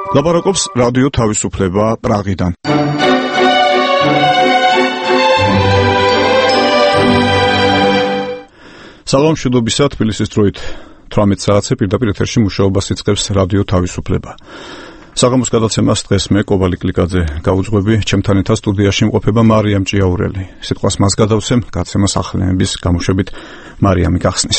ლაპარაკობს რადიო თავისუფლება პრაღიდან. საღამოშუდობისა თბილისის დროით 18 საათზე პირდაპირ ეთერში მუშაობას იწყებს რადიო თავისუფლება. საღამოს გადაცემას დღეს მე კობალი კლიკაძე გაუძღვები, ჩემთან ერთად სტუდიაში იმყოფება მარიამ ჭიაურელი. სიტყვას მას გადავცემ გადაცემას ახალენების გამოშვებით მარიამი გახსნის.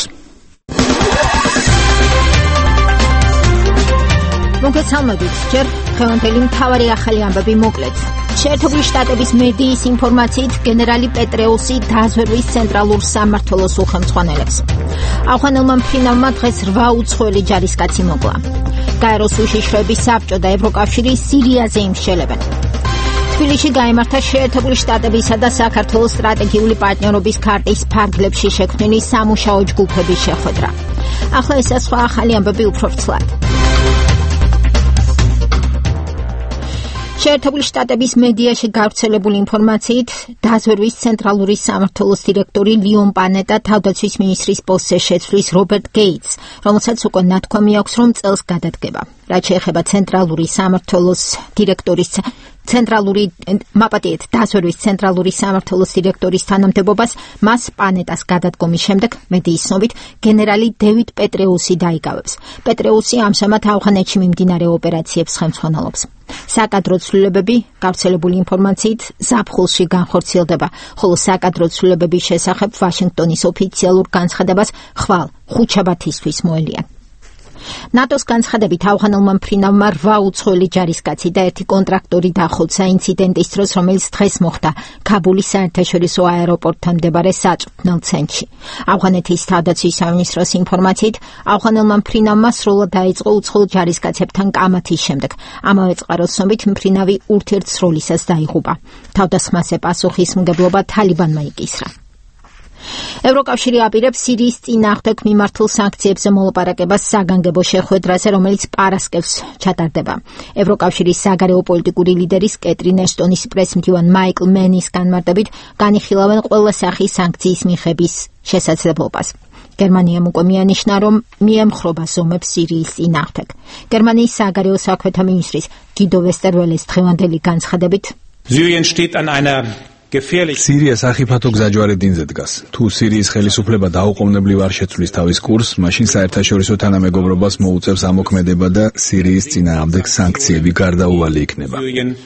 მოგესალმებით, ჯერ დღევანდელი მთავარი ახალი ამბები მოკლედ. შეერთებული შტატების მედიის ინფორმაციით გენერალი პეტრეუსი დააზვერვის ცენტრალურ სამმართველოს უხელმძღვანელებს. ავღანელმა მფრინავმა დღეს 8 უცხოელი ჯარისკაცი მოკლა. გაეროს უშიშროების საბჭო და ევროკავშირი სირიაზე იმსჯელებენ. თბილისში გაიმართა შეერთებული შტატებისა და საქართველოს სტრატეგიული პარტნიორობის ქარტის ფარგლებში შექმნილი სამუშაო ჯგუფების შეხვედრა. ახლა ესა სხვა ახალი ამბები უფრო ვრცლად. შეერთებული შტატების მედიაში გავრცელებული ინფორმაციით დააზვერვის ცენტრალური სამმართველოს დირექტორი ლიონ პანეტა თავდაცვის მინისტრის პოსტზე შეცვლის რობერტ გეიტს, რომელსაც უკვე ნათქვამი აქვს, რომ წელს გადადგება. რაც შეეხება ცენტრალური სამმართველოს დირექტორის დააზვერვის ცენტრალური სამმართველოს დირექტორის თანამდებობას, მას პანეტას გადადგომის შემდეგ მედიის ცნობით გენერალი დევიდ პეტრეუსი დაიკავებს. პეტრეუსი ამჟამად ავღანეთში მიმდინარე ოპერაციებს ხელმძღვანელობს. საკადრო ცვლილებები გავრცელებული ინფორმაციით ზაფხულში განხორციელდება, ხოლო საკადრო ცვლილებების შესახებ ვაშინგტონის ოფიციალურ განცხადებას ხვალ ხუთშაბათისთვის მოელიან. ნატოს განცხადებით ავღანელმა მფრინავმა 8 უცხოელი ჯარისკაცი და 1 კონტრაქტორი დახოცა ინციდენტის დროს, რომელიც დღეს მოხდა ქაბულის საერთაშორისო აეროპორტთან მდებარე საწვრთნელ ცენტრში. ავღანეთის თავდაცვის სამინისტროს ინფორმაციით ავღანელმა მფრინავმა სრულად დაიწყო უცხოელ ჯარისკაცებთან კამათის შემდეგ. ამავე წყაროს ცნობით მფრინავი ურთიერთსროლისას დაიღუპა. თავდასხმაზე პასუხისმგებლობა თალიბანმა იკისრა. ევროკავშირი აპირებს სირიის წინააღმდეგ მიმართულ სანქციებზე მოლაპარაკებას საგანგებო შეხვედრაზე, რომელიც პარასკევს ჩატარდება. ევროკავშირის საგარეო პოლიტიკური ლიდერის კეტრინ ეშტონის პრესმდივან მაიკლ მენის განმარტებით განიხილავენ ყველა სახის სანქციის მიღების შესაძლებლობას. გერმანიამ უკვე მიანიშნა, რომ მიემხრობა ზომებს სირიის წინააღმდეგ. გერმანიის საგარეო საქმეთა მინისტრის გიდო ვესტერველეს დღევანდელი განცხადებით სირია სახიფათო გზაჯვარე დინზე დგას. თუ სირიის ხელისუფლება დაუყოვნებლივ არ შეცვლის თავის კურსს, მაშინ საერთაშორისო თანამეგობრობას მოუწევს ამოქმედება და სირიის წინააღმდეგ სანქციები გარდაუვალი იქნება.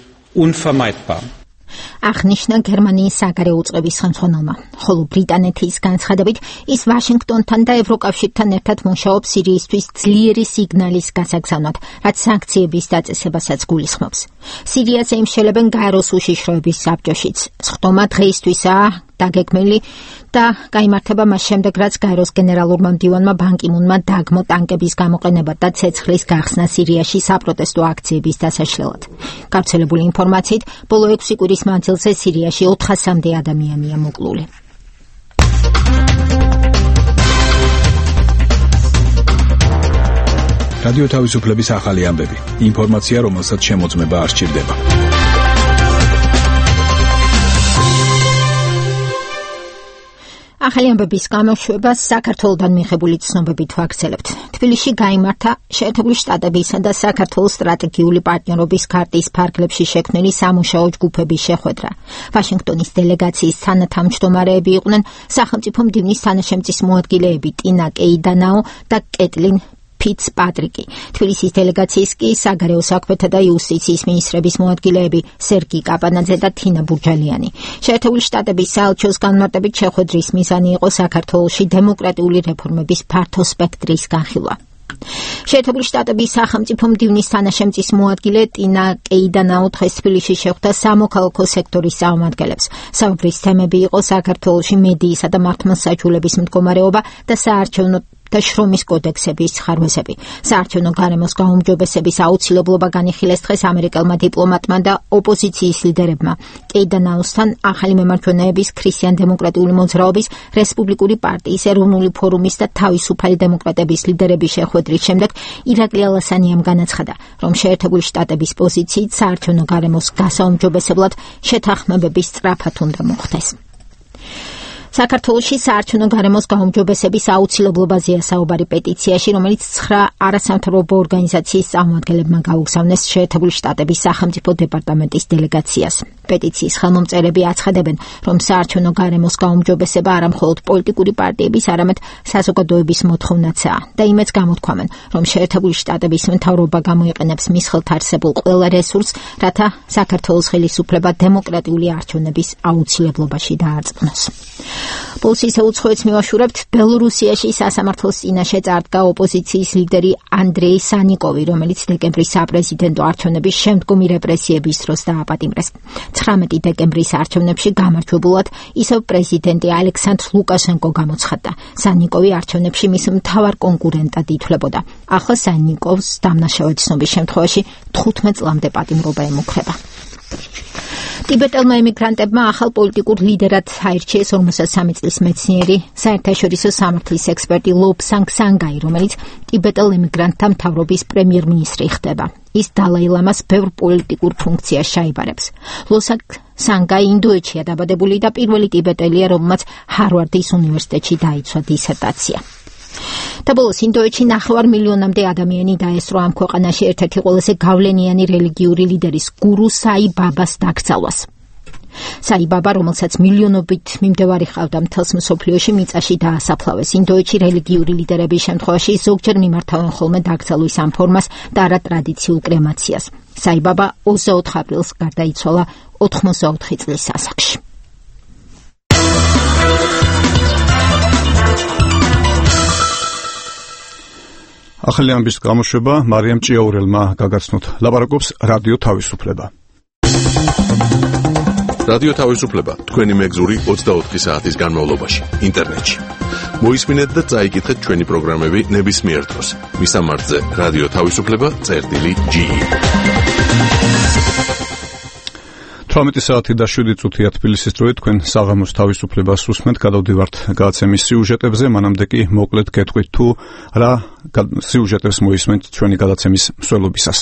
აღნიშნა გერმანიის საგარეო უწყების ხელმძღვანელმა, ხოლო ბრიტანეთის განცხადებით ის ვაშინგტონთან და ევროკავშირთან ერთად მუშაობს სირიისთვის ძლიერი სიგნალის გასაგზავნად, რაც სანქციების დაწესებასაც გულისხმობს. სირიაზე იმსჯელებენ გაეროს უშიშროების საბჭოშიც. სხდომა დღეისთვისაა დაგეგმილი და გაიმართება მას შემდეგ, რაც გაეროს გენერალურმა მდივანმა ბან კი მუნმა დაგმო ტანკების გამოყენება და ცეცხლის გახსნა სირიაში საპროტესტო აქციების დასაშლელად. გავრცელებული ინფორმაციით, ბოლო 6 კვირის მანძილზე სირიაში 400-მდე ადამიანია მოკლული. რადიო თავისუფლების ახალი ამბები. ინფორმაცია, რომელსაც შემოწმება არ სჭირდება. ახალი ამბების გამოშვებას საქართველოდან მიღებული ცნობებით ვაგრძელებთ. თბილისში გაიმართა შეერთებული შტატებისა და საქართველოს სტრატეგიული პარტნიორობის ქარტის ფარგლებში შექმნილი სამუშაო ჯგუფების შეხვედრა. ვაშინგტონის დელეგაციის თანათავმჯდომარეები იყვნენ სახელმწიფო მდივნის თანაშემწის მოადგილეები ტინა კეიდანაო და კეტლინ ფიცპატრიკი. თბილისის დელეგაციის კი საგარეო საქმეთა და იუსტიციის მინისტრების მოადგილეები სერგი კაპანაძე და თინა ბურჯალიანი. შეერთებული შტატების საელჩოს განმარტებით შეხვედრის მიზანი იყო საქართველოში დემოკრატიული რეფორმების ფართო სპექტრის განხილვა. შეერთებული შტატების სახელმწიფო მდივნის თანაშემწის მოადგილე ტინა კეიდანაო დღეს თბილისში შეხვდა სამოქალაქო სექტორის წარმომადგენლებს. საუბრის თემები იყო საქართველოში მედიისა და მართლმსაჯულების მდგომარეობა და საარჩევნო და შრომის კოდექსების ხარვეზები. საარჩევნო გარემოს გაუმჯობესების აუცილებლობა განიხილეს დღეს ამერიკელმა დიპლომატმა და ოპოზიციის ლიდერებმა. კეიდანაოსთან ახალი მემარჯვენეების ქრისტიან-დემოკრატიული მოძრაობის, რესპუბლიკური პარტიის, ეროვნული ფორუმის და თავისუფალი დემოკრატების ლიდერების შეხვედრის შემდეგ ირაკლი ალასანიამ განაცხადა, რომ შეერთებული შტატების პოზიციით საარჩევნო გარემოს გასაუმჯობესებლად შეთანხმებების სწრაფად უნდა მოხდეს. საქართველოში საარჩევნო გარემოს გაუმჯობესების აუცილებლობაზეა საუბარი პეტიციაში, რომელიც 9 არასამთავრობო ორგანიზაციის წარმომადგენლებმა გაუგზავნეს შეერთებული შტატების სახელმწიფო დეპარტამენტის დელეგაციას. პეტიციის ხელმომწერები აცხადებენ, რომ საარჩევნო გარემოს გაუმჯობესება არა მხოლოდ პოლიტიკური პარტიების, არამედ საზოგადოების მოთხოვნაცაა და იმეც გამოთქვამენ, რომ შეერთებული შტატების მთავრობა გამოიყენებს მის ხელთ არსებულ ყველა რესურსს, რათა საქართველოს ხელისუფლება დემოკრატიული არჩევნების აუცილებლობაში დაარწმუნოს. Plus ისე უცხოეთს მივაშურებთ, ბელორუსიაში სასამართლოს წინაშე წარდგა ოპოზიციის ლიდერი ანდრეი სანიკოვი, რომელიც დეკემბრის საპრეზიდენტო არჩევნების შემდგომი რეპრესიების დროს დააპატიმრეს. 19 დეკემბრის არჩევნებში გამარჯვებულად ისევ პრეზიდენტი ალექსანდრ ლუკაშენკო გამოცხადდა. სანიკოვი არჩევნებში მის მთავარ კონკურენტად ითვლებოდა. ახლა სანიკოვს დამნაშავედ ცნობის შემთხვევაში 15 წლამდე პატიმრობა ემუქრება. ტიბეტელმა ემიგრანტებმა ახალ პოლიტიკურ ლიდერად აირჩიეს 53 წლის მეცნიერი, საერთაშორისო სამართლის ექსპერტი ლობსანგ სანგაი, რომელიც ტიბეტელ ემიგრანტთა მთავრობის პრემიერ-მინისტრი ხდება. ის დალაი ლამას ბევრ პოლიტიკურ ფუნქციას ჩაიბარებს. ლობსანგ სანგაი ინდოეთშია დაბადებული და პირველი ტიბეტელია, რომელმაც ჰარვარდის უნივერსიტეტში დაიცვა დისერტაცია. და ბოლოს ინდოეთში 9 მილიონამდე ადამიანი დაესწრო ამ ქვეყანაში ერთ-ერთი ყველაზე გავლენიანი რელიგიური ლიდერის გურუ საი ბაბას დაკრძალვას. საი ბაბა, რომელსაც მილიონობით მიმდევარი ჰყავდა მთელს მსოფლიოში, მიწაში დაასაფლავეს. ინდოეთში რელიგიური ლიდერების შემთხვევაში ზოგჯერ მიმართავენ ხოლმე დაკრძალვის ამ ფორმას და არა ტრადიციულ კრემაციას. საი ბაბა 24 აპრილს გარდაიცვალა 84 წლის ასაკში. ახალი ამბის გამოშვება მარიამ ჭიაურელმა გაგაცნოთ. ლაპარაკობს რადიო თავისუფლება. რადიო თავისუფლება თქვენი მეგზური 24 საათის განმავლობაში ინტერნეტში. მოისმინეთ და წაიკითხეთ ჩვენი პროგრამები ნებისმიერ დროს. მისამართზე რადიო თავისუფლება.ge 18 საათი და 7 წუთია თბილისის დროით თქვენ საღამოს თავისუფლებას უსმენთ. გადავდივართ გადაცემის სიუჟეტებზე, მანამდე კი მოკლედ გეტყვით თუ რა სიუჟეტებს მოისმენთ ჩვენი გადაცემის მსვლელობისას.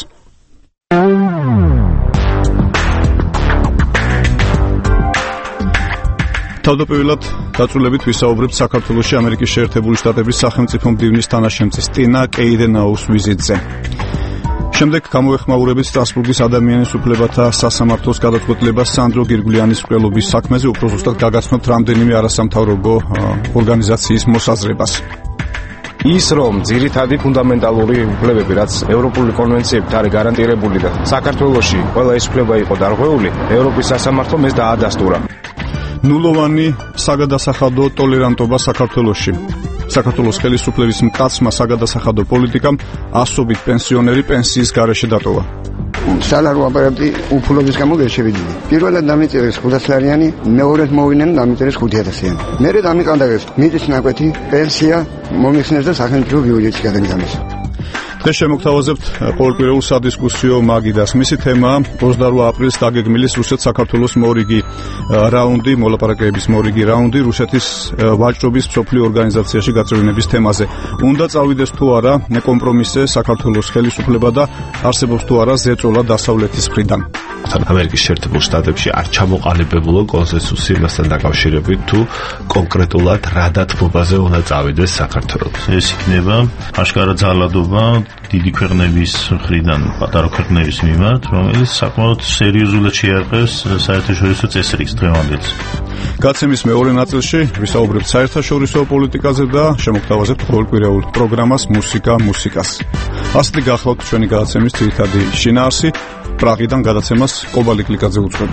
თავდაპირველად დაწვრილებით ვისაუბრებთ საქართველოში ამერიკის შეერთებული შტატების სახელმწიფო მდივნის თანაშემწის ტინა კეიდენაუს ვიზიტზე. შემდეგ გამოეხმაურებით სტრასბურგის ადამიანის უფლებათა სასამართლოს გადაწყვეტილებას სანდრო გირგვლიანის მკვლელობის საქმეზე, უფრო ზუსტად გაგაცნობთ რამდენიმე არასამთავრობო ორგანიზაციის მოსაზრებას. ის რომ ძირითადი ფუნდამენტალური უფლებები, რაც ევროპული კონვენციებით არის გარანტირებული და საქართველოში ყველა ეს უფლება იყო დარღვეული, ევროპის სასამართლომ ეს დაადასტურა. ნულოვანი საგადასახადო ტოლერანტობა საქართველოში. საქართველოს ხელისუფლების მკაცრმა საგადასახადო პოლიტიკამ ასობით პენსიონერი პენსიის გარეშე დატოვა. სალარო აპარატი უფლობის გამო შევიდნენ. პირველად დამიწერეს 500-ლარიანი, მეორედ მოვიდნენ დამიწერეს 5,000-იანი. მერე დამიყანდაგეს მიწის ნაკვეთი, პენსია მომიხსნეს და სახელმწიფო ბიუჯეტში გადაგიტანეს. დღეს შემოგთავაზებთ ყოველკვირეულ სადისკუსიო მაგიდას. მისი თემაა 28 აპრილს დაგეგმილის რუსეთ-საქართველოს მორიგი რაუნდი, მოლაპარაკებების მორიგი რაუნდი რუსეთის ვაჭრობის მსოფლიო ორგანიზაციაში გაწევრიანების თემაზე. უნდა წავიდეს თუ არა კომპრომისზე საქართველოს ხელისუფლება და არსებობს თუ არა ზეწოლა დასავლეთის მხრიდან. ამერიკის შეერთებულ შტატებში არ ჩამოყალიბებულა კონსენსუსი მასთან დაკავშირებით თუ კონკრეტულად რა დათმობაზე უნდა წავიდეს საქართველოს. ეს იქნება აშკარა ძალადობა დიდი ქვეყნების მხრიდან პატარა ქვეყნების მიმართ, რომელიც საკმაოდ სერიოზულად შეარყევს საერთაშორისო წესრიგს დღევანდელს. გაცემის მეორე ნაწილში ვისაუბრებთ საერთაშორისო პოლიტიკაზე და შემოგთავაზებთ ყოველკვირეულ პროგრამას მუსიკას. ასეთი გახლავთ ჩვენი გადაცემის ძირითადი შინაარსი. პრაღიდან გადაცემას კობალი კლიკაძე უძღვები.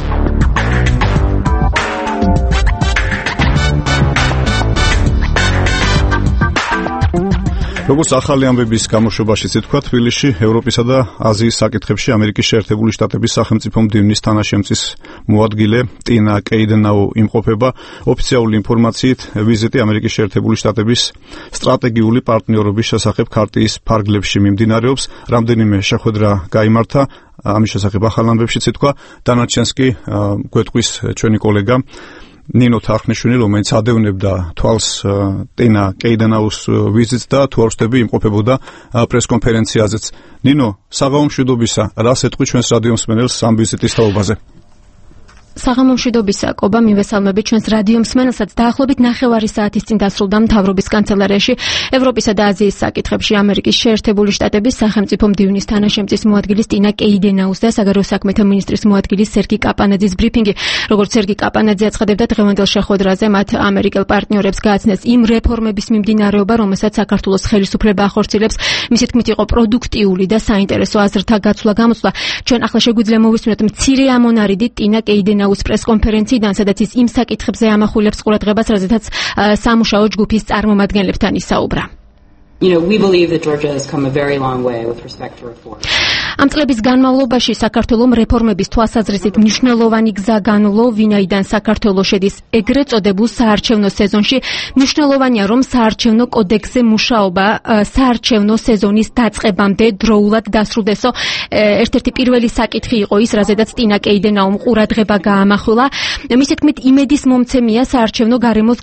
როგორც ახალი ამბების გამოშვებაშიც ითქვა, თბილისში ევროპისა და აზიის საკითხებში ამერიკის შეერთებული შტატების სახელმწიფო მდივნის თანაშემწის მოადგილე ტინა კეიდენაუ იმყოფება. ოფიციალური ინფორმაციით, ვიზიტი ამერიკის შეერთებული შტატების სტრატეგიული პარტნიორობის შესახებ ქარტიის ფარგლებში მიმდინარეობს. რამდენიმე შეხვედრა გაიმართა. ამის შესახებ ახალ ამბებშიც ითქვა. დანარჩენს კი გვეტყვის ჩვენი კოლეგა ნინო თახნიშვილი, რომელიც ადევნებდა თვალს ტინა კეიდენაუს ვიზიტს და თუ არ ვსწრები იმყოფებოდა პრესკონფერენციაზეც. ნინო, საღამო მშვიდობისა, რას ეთქვი ჩვენს რადიო მსმენელს ამ ვიზიტის თაობაზე? საღამო მშვიდობისა, კობა მივესალმებით ჩვენს რადიო მსმენელსაც. დაახლოებით 9 საათის წინ დასრულდა მთავრობის კანცელარიაში ევროპისა და აზიის საკითხებში ამერიკის შეერთებული შტატების სახელმწიფო მდივნის თანაშემწის მოადგილის ტინა კეიდენაუს და საგარეო საქმეთა მინისტრის მოადგილის სერგი კაპანაძის ბრიფინგი. როგორც სერგი კაპანაძე აცხადებდა, დღევანდელ შეხვედრაზე მათ ამერიკელ პარტნიორებს გააცნეს იმ რეფორმების მიმდინარეობა, რომელსაც საქართველოს ხელისუფლება ახორციელებს. მისი თქმით, იყო პროდუქტიული და საინტერესო აზრთა გაცვლა-გამოცვლა. ჩვენ ახლა შეგვიძლია მოვისმინოთ მცირე ამონარიდით ტინა კეიდენაუს პრესკონფერენციიდან, სადაც ის იმ საკითხებზე ამახვილებს ყურადღებას, რაზეც სამუშაო ჯგუფის წარმომადგენლებთან ისაუბრა. We believe that Georgia has come a very long way with respect to reform. ამ წლების განმავლობაში საქართველოს რეფორმების თვალსაზრისით მნიშვნელოვანი გზა განვლო, ვინაიდან საქართველოს შედის ეგრეთ წოდებულ საარჩევნო სეზონში. მნიშვნელოვანია, რომ საარჩევნო კოდექსზე მუშაობა საარჩევნო სეზონის დაწყებამდე დროულად დასრულდესო. ერთ-ერთი პირველი საკითხი იყო ის, რაზედაც ტინა კეიდენაუმ ყურადღება გაამახვილა. მისი თქმით, იმედის მომცემია საარჩევნო გარემოს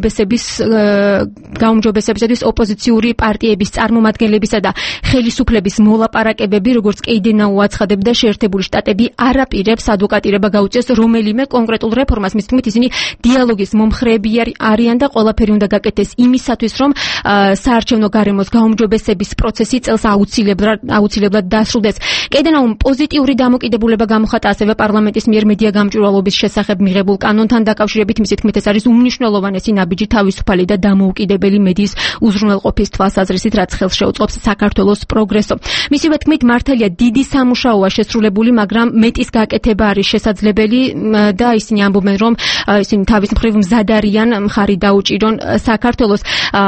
გაუმჯობესებისათვის ოპოზიციური პარტიების წარმომადგენლებისა და ხელისუფლების მოლაპარაკებები, როგორც კეიდენაუ აცხადებდა, შეერთებული შტატები არაპირებს ადვოკატირება გაუწიოს რომელიმე კონკრეტულ რეფორმას. მის თქმით, ისინი დიალოგის მომხრეები არიან და ყველაფერი უნდა გაკეთდეს იმისათვის, რომ საარჩევნო გარემოს გაუმჯობესების პროცესი წელს აუცილებლად დასრულდეს. კეიდენაუმ პოზიტიური დამოკიდებულება გამოხატა ასევე პარლამენტის მიერ მედია გამჭვირვალობის შესახებ მიღებულ კანონთან დაკავშირებით. მისი თქმით, ეს არის უმნიშვნელოვანესი ნაბიჯი თავისუფალი და დამოუკიდებელი მედიის უზრუნველყოფის თვალსაზრისით, რაც ხელს შეუწყობს საქართველოს პროგრესო. მისივე თქმით, მართალია დიდი სამუშაოა შესრულებული, მაგრამ მეტის გაკეთება არის შესაძლებელი და ისინი ამბობენ, რომ ისინი თავის მხრივ მზად არიან მხარი დაუჭირონ საქართველოს.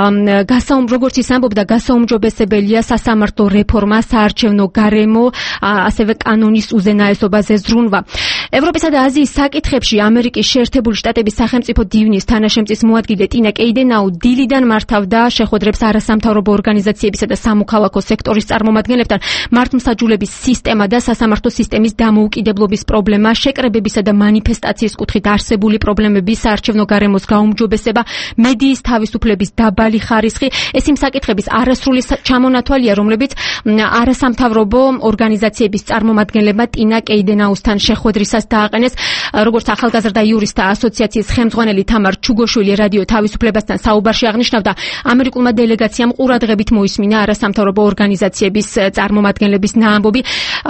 როგორც ის ამბობდა, გასაუმჯობესებელია სასამართლო რეფორმა, საარჩევნო გარემო, ასევე კანონის უზენაესობაზე ზრუნვა. ევროპისა და აზიის საკითხებში ამერიკის შეერთებული შტატების სახელმწიფო დივნის თანაშემწის მოადგილე ტინა კეიდენაუ დილიდან მართავდა შეხვედრებს არასამთავრობო ორგანიზაციებისა და სამოქალაქო სექტორის წარმომადგენლებთან. მართლმსაჯულების სისტემა და სასამართლო სისტემის დამოუკიდებლობის პრობლემა, შეკრებებისა და მანიფესტაციის კუთხით არსებული პრობლემები, საარჩევნო გარემოს გაუმჯობესება, მედიის თავისუფლების დაბალი ხარისხი, ეს იმ საკითხების არასრული ჩამონათვალია, რომლებიც არასამთავრობო ორგანიზაციების წარმომადგენლებმა ტინა კეიდენაუსთან შეხვედრისას დააყენეს. როგორც ახალგაზრდა იურისტთა ასოციაციის ხელმძღვანელი თამარ ჩუგოშვილი რადიო თავისუფლებასთან საუბარში აღნიშნავდა, ამერიკულმა დელეგაციამ ყურადღებით მოისმინა არასამთავრობო ორგანიზაციების წარმომადგენლების ნაამბობი.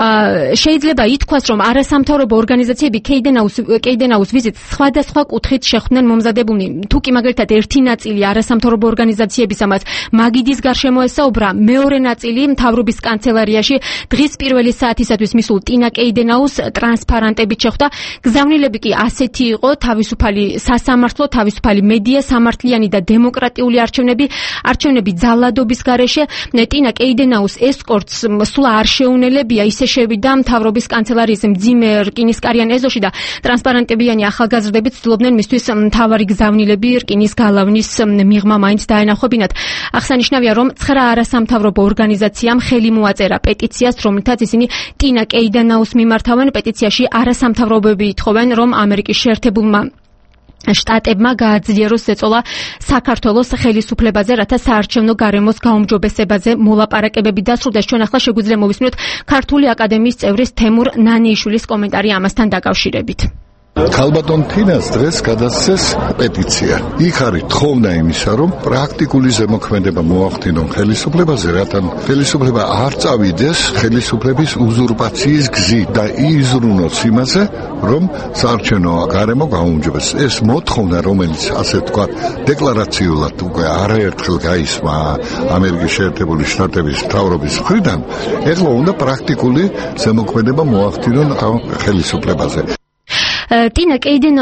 შეიძლება ითქვას, რომ არასამთავრობო ორგანიზაციები კეიდენაუს ვიზიტს სხვადასხვა კუთხით შეხვდნენ მომზადებულნი. თუკი მაგალითად ერთი ნაწილი არასამთავრობო ორგანიზაციებისა მას მაგიდის გარშემო ესაუბრა, მეორე ნაწილი მთავრობის კანცელარიაში დღის პირველი საათისათვის მისულ ტინა კეიდენაუს ტრანსპარანტებით შეხვდა. გზავნილები კი ასეთი იყო: თავისუფალი სასამართლო, თავისუფალი მედია, სამართლიანი და დემოკრატიული არჩევნები ძალადობის გარეშე. ტინა კეიდენაუს ესკორტს სულ არ შეუნელებია, ისე შევიდა მთავრობის კანცელარიის მძიმე რკინისკარიან ეზოში და ტრანსპარანტებიანი ახალგაზრდები ცდილობდნენ მისთვის მთავარი გზავნილები რკინის გალავნის მიღმა მაინც დაენახებინათ. აღსანიშნავია, რომ 9 არასამთავრობო ორგანიზაციამ ხელი მოაწერა პეტიციას, რომლითაც ისინი ტინა კეიდენაუს მიმართავენ. პეტიციაში არასამთავრობოები ითხოვენ, რომ ამერიკის შეერთებულმა შტატებმა გააძლიეროს ზეწოლა საქართველოს ხელისუფლებაზე, რათა საარჩევნო გარემოს გაუმჯობესებაზე მოლაპარაკებები დასრულდეს. ჩვენ ახლა შეგვიძლია მოვისმინოთ ქართული აკადემიის წევრის თემურ ნანიიშვილის კომენტარი ამასთან დაკავშირებით. ქალბატონ თინას დღეს გადასცეს პეტიცია. იქ არის თხოვნა იმისა, რომ პრაქტიკული ზემოქმედება მოახდინონ ხელისუფლებაზე, რათა ხელისუფლება არ წავიდეს ხელისუფლების უზურპაციის გზით და იზრუნოს იმაზე, რომ საარჩევნო გარემო გაუმჯობესდეს. ეს მოთხოვნა, რომელიც ასე თქვა დეკლარაციულად უკვე არაერთხელ გაისმა ამერიკის შეერთებული შტატების მთავრობის მხრიდან, ეხლა უნდა პრაქტიკული ზემოქმედება მოახდინონ ხელისუფლებაზე. ტინა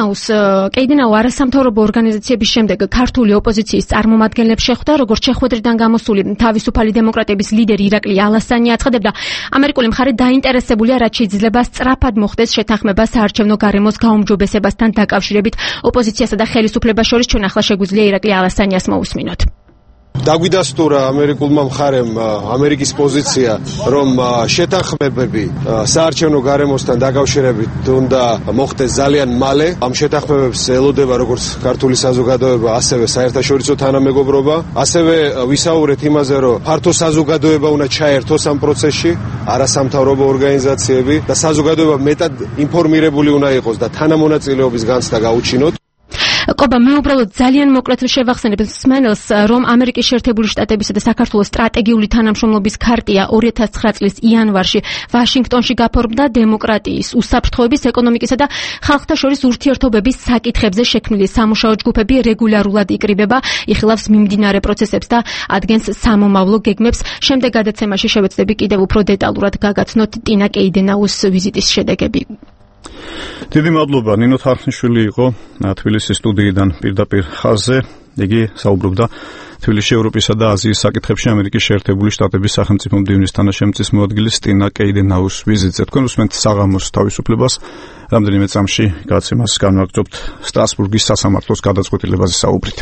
კეიდენაუ არასამთავრობო ორგანიზაციების შემდეგ ქართული ოპოზიციის წარმომადგენლებს შეხვდა. როგორც შეხვედრიდან გამოსული თავისუფალი დემოკრატების ლიდერი ირაკლი ალასანი აცხადებდა, ამერიკული მხარე დაინტერესებულია, რაც შეიძლება სწრაფად მოხდეს შეთანხმება საარჩევნო გარემოს გაუმჯობესებასთან დაკავშირებით ოპოზიციასა და ხელისუფლებას შორის. ჩვენ ახლა შეგვიძლია ირაკლი ალასანიას მოვუსმინოთ. დაგვიდასტურა ამერიკულმა მხარემ ამერიკის პოზიცია, რომ შეთანხმებები საარჩევნო გარემოსთან დაკავშირებით უნდა მოხდეს ძალიან მალე. ამ შეთანხმებებს ელოდება როგორც ქართული საზოგადოება, ასევე საერთაშორისო თანამეგობრობა. ასევე ვისაუბრეთ იმაზე, რომ ფართო საზოგადოება უნდა ჩაერთოს ამ პროცესში, არასამთავრობო ორგანიზაციები და საზოგადოება მეტად ინფორმირებული უნდა იყოს და თანამონაწილეობის განცდა გაუჩინოთ. კობა, მე უბრალოდ ძალიან მოკლედ შევახსენებ მსმენელს, რომ ამერიკის შეერთებული შტატებისა და საქართველოს სტრატეგიული თანამშრომლობის ქარტია 2009 წლის იანვარში ვაშინგტონში გაფორმდა დემოკრატიის, უსაფრთხოების, ეკონომიკისა და ხალხთა შორის ურთიერთობების საკითხებზე შექმნილი სამუშაო ჯგუფები რეგულარულად იკრიბება, იხილავს მიმდინარე პროცესებს და ადგენს სამომავლო გეგმებს. შემდეგ გადაცემაში შევეცდები კიდევ უფრო დეტალურად გაგაცნოთ ტინა კეიდენაუს ვიზიტის შედეგები. დიდი მადლობა. ნინო თარხნიშვილი იყო თბილისის სტუდიიდან პირდაპირ ხაზზე. იგი საუბრობდა თბილისში ევროპისა და აზიის საკითხებში ამერიკის შეერთებული შტატების სახელმწიფო მდივნის თანაშემწის მოადგილის ტინა კეიდენაუს ვიზიტზე. თქვენ უსმენთ საღამოს თავისუფლებას. რამდენიმე წამში გადაცემას განვაგრძობთ სტრასბურგის სასამართლოს გადაწყვეტილებაზე საუბრით.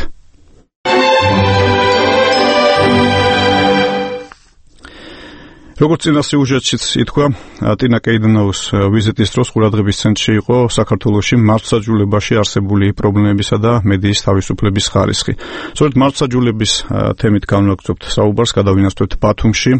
როგორც წინა სიუჟეტშიც ითქვა, ტინა კეიდენაუს ვიზიტის დროს ყურადღების ცენტრში იყო საქართველოში მართლმსაჯულებაში არსებული პრობლემებისა და მედიის თავისუფლების ხარისხი. სწორედ მართლმსაჯულების თემით განვაგრძობთ საუბარს, გადავინაცვლებთ ბათუმში.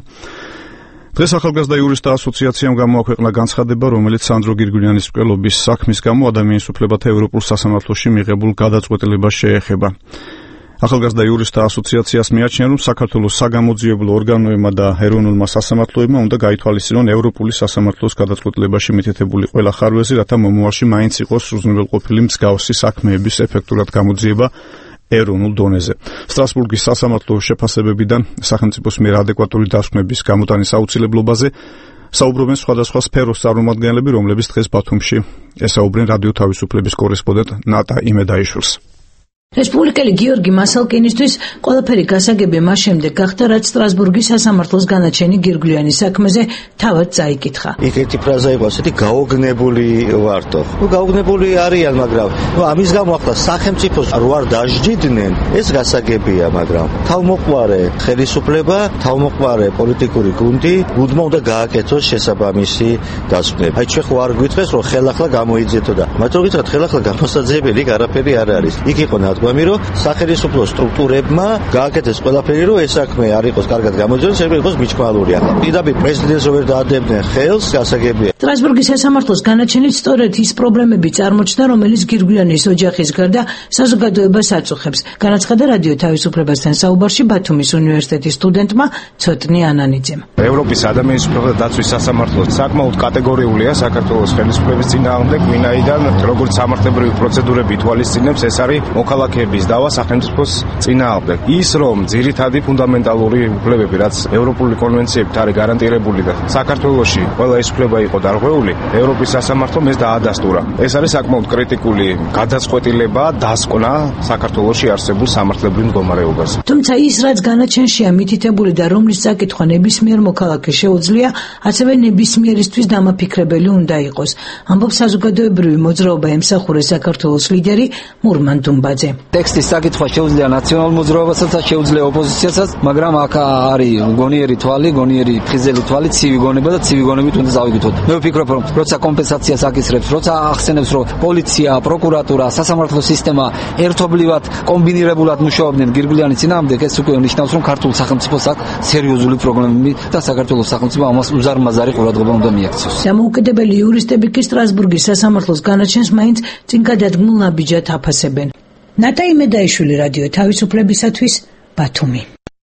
დღეს ახალგაზრდა იურისტთა ასოციაციამ გამოაქვეყნა განცხადება, რომელიც სანდრო გირგულიანის მკვლელობის საქმის გამო ადამიანის უფლებათა ევროპულ სასამართლოში მიღებულ გადაწყვეტილებას შეეხება. ახალგაზრდა იურისტთა ასოციაციას მიაჩნია, რომ საქართველოს საგამოძიებლო ორგანოებმა და ეროვნულმა სასამართლოებმა უნდა გაითვალისწინონ ევროპული სასამართლოს გადაწყვეტილებაში მითითებული ყველა ხარვეზი, რათა მომავალში მაინც იყოს სრულყოფილი მსგავსი საქმეების ეფექტურად გამოძიება ეროვნულ დონეზე. სტრასბურგის სასამართლოს შეფასებებიდან სახელმწიფოს მიერ ადეკვატური დასკვნების გამოტანის აუცილებლობაზე საუბრობენ სხვადასხვა სფეროს წარმომადგენლები, რომლებიც დღეს ბათუმში ესაუბრენ რადიო თავისუფლების კორესპონდენტ ნატა იმედაიშვილს. რესპუბლიკელი გიორგი მასალკინისთვის ყველაფერი გასაგები მას შემდეგ გახდა, რაც სტრასბურგის სასამართლოს განაჩენი გირგვლიანის საქმეზე თავად წაიკითხა. იქ ერთი ფრაზა იყო ასეთი, გაოგნებული ვართო. გაოგნებული არიან, მაგრამ ამის გამო ახლა სახელმწიფოს რო არ დაждიდნენ, ეს გასაგებია, მაგრამ თავმოყარე ხელისუფლება, თავმოყარე პოლიტიკური გუნდი უდმა უნდა გააკეთოს შესაბამისი დასკვნები. აი ჩვენ ხო არ გვითხრეს, რომ ხელახლა გამოიძეთო და მათ რო გითხრათ ხელახლა გამოსაძიებელი იქ არაფერი არ არის. იქ იყო გვამი რომ სახელმწიფო სტრუქტურებმა გააკეთეს ყველაფერი, რომ ეს საქმე არ იყოს კარგად გამოძიებული, შეიძლება იყოს მიჩქმალური. ახლა პირდაპირ პრეზიდენტს ვერ დაადებდნენ ხელს, გასაგებია. სტრასბურგის სასამართლოს განაჩენით სწორედ ის პრობლემები წარმოჩნდა, რომელიც გირგვლიანის ოჯახის გარდა საზოგადოებას აწუხებს. განაცხადა რადიო თავისუფლებასთან საუბარში ბათუმის უნივერსიტეტის სტუდენტმა ცოტნი ანანიძემ. ევროპის ადამიანის უფლებათა დაცვის სასამართლო საკმაოდ კატეგორიულია საქართველოს ხელისუფლების წინააღმდეგ, ვინაიდან როგორც სამართლებრივი პროცედურები ითვალისწინებს, ეს არის მოქალაქეების დავა სახელმწიფოს წინააღმდეგ. ის რომ ძირითადი ფუნდამენტალური უფლებები, რაც ევროპული კონვენციებით არის გარანტირებული და საქართველოში ყველა ეს უფლება იყო დარღვეული, ევროპის სასამართლომ ეს დაადასტურა. ეს არის საკმაოდ კრიტიკული გადაწყვეტილება, დასკვნა საქართველოში არსებულ სამართლებრივ მდგომარეობაზე. თუმცა ის, რაც განაჩენშია მითითებული და რომლის საკითხვა ნებისმიერ მოქალაქეს შეუძლია, ასევე ნებისმიერისთვის დამაფიქრებელი უნდა იყოს. ამბობს საზოგადოებრივი მოძრაობა ემსახურე საქართველოს ლიდერი მურმან დუმბაძე. ტექსტის საკითხვა შეუძლია ნაციონალურ მოძრაობასაც, შეუძლია ოპოზიციასაც, მაგრამ აქ არის გონიერი თვალი, გონიერი ფხიზელი თვალი, ცივი გონება და ცივი გონებით უნდა წავიკითხოთ. მე ვფიქრობ, რომ როცა კომპენსაციას აკისრებს, როცა ახსენებს, რომ პოლიცია, პროკურატურა, სასამართლო სისტემა ერთობლივად კომბინირებულად მუშაობდნენ გირგვლიანის წინააღმდეგ, ეს უკვე ნიშნავს, რომ ქართულ სახელმწიფოს აქვს სერიოზული პრობლემები და საქართველოს სახელმწიფო ამას უზარმაზარი ყურადღება უნდა მიაქციოს. დამოუკიდებელი იურისტები კი სტრასბურგის სასამართლოს განაჩენს მაინც წინ გადადგმულ ნაბიჯად აფასებენ. ნატა იმედაიშვილი, რადიო თავისუფლებისათვის, ბათუმი.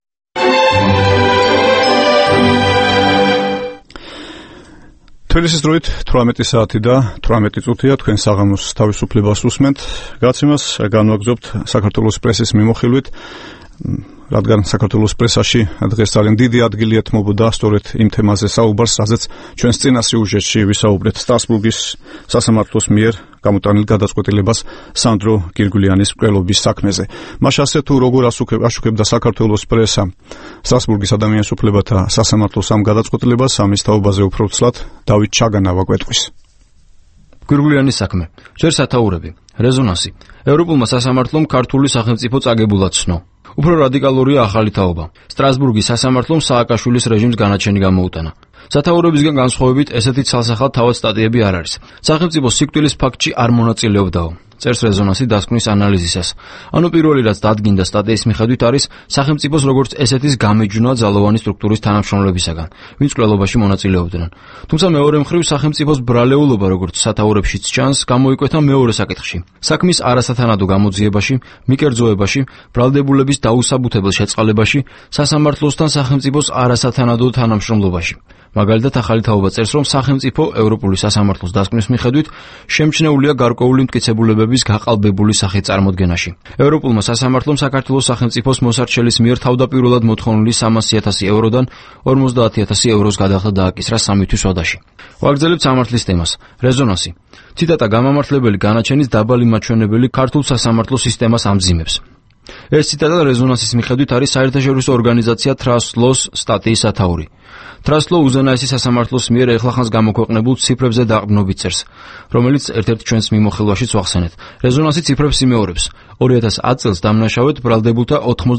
თბილისის დროით 18 საათი და 18 წუთია, თქვენ საღამოს თავისუფლებას უსმენთ. გადაცემას განვაგრძობთ საქართველოს პრესის მიმოხილვით, რადგან საქართველოს პრესაში დღეს ძალიან დიდი ადგილი ეთმობოდა სწორედ იმ თემაზე საუბარს, რაზეც ჩვენს წინა სიუჟეტში ვისაუბრეთ, სტრასბურგის სასამართლოს მიერ გამოტანილ გადაწყვეტილებას სანდრო გირგულიანის მკვლელობის საქმეზე. მას ასე თუ როგორ აშუქებდა საქართველოს პრესა სტრასბურგის ადამიანის უფლებათა სასამართლოს ამ გადაწყვეტილებას, ამის თაობაზე უფრო ცლად დავით ჩაგანავა გვეტყვის. გირგულიანის საქმე, ჯერ სათაურები, რეზონანსი. ევროპულმა სასამართლომ ქართული სახელმწიფო წაგებულად ცნო. უფრო რადიკალურია ახალი თაობა. სტრასბურგის სასამართლომ სააკაშვილის რეჟიმს განაჩენი გამოუტანა. სათაურებისგან განსხვავებით ესეთი ცალსახად თავად სტატიები არ არის. სახელმწიფო სიკვდილის ფაქტში არ მონაწილეობდაო. წერს რეზონანსი დასკვნის ანალიზისას. ანუ პირველი რაც დადგინდა სტატიის მიხედვით არის სახელმწიფოს როგორც ესეთის გამეჯვნა ძალოვანი სტრუქტურის თანამშრომლებისაგან, ვინც კვლელობაში მონაწილეობდნენ. თუმცა მეორე მხრივ სახელმწიფოს ბრალეულობა როგორც სათაურებშიც ჩანს, გამოიკვეთა მეორე საკითხში. საქმის არასათანადო გამოძიებაში, მიკერძოებაში, ბრალდებულების დაუსაბუთებელ შეწყალებაში, სასამართლოსთან სახელმწიფოს არასათანადო თანამშრომლობაში. მაგალითად ახალი თაობა წერს, რომ სახელმწიფო ევროპული სასამართლოს დასკვნის მიხედვით შემჩნეულია გარკვეული მტკიცებულებების გაყალბებული სახით წარმოდგენაში. ევროპულმა სასამართლომ საქართველოს სახელმწიფოს მოსარჩელის მიერ თავდაპირველად მოთხოვნილი 300,000 ევროდან 50,000 ევროს გადახდა დააკისრა 3 თვის ვადაში. ვაგრძელებთ სამართლის თემას. რეზონანსი. ციტატა გამამართლებელი განაჩენის დაბალი მაჩვენებელი ქართულ სასამართლო სისტემას ამძიმებს. ეს ციტატა რეზონანსის მიხედვით არის საერთაშორისო ორგანიზაცია Trust-Law-ს სტატიის სათაური. Trust-Law უზენაესი სასამართლოს მიერ ეხლახანს გამოქვეყნებულ ციფრებზე დაყრდნობით წერს, რომელიც ერთ-ერთ ჩვენს მიმოხილვაშიც ვახსენეთ. რეზონანსი ციფრებს იმეორებს. 2010 წელს დამნაშავედ ბრალდებულთა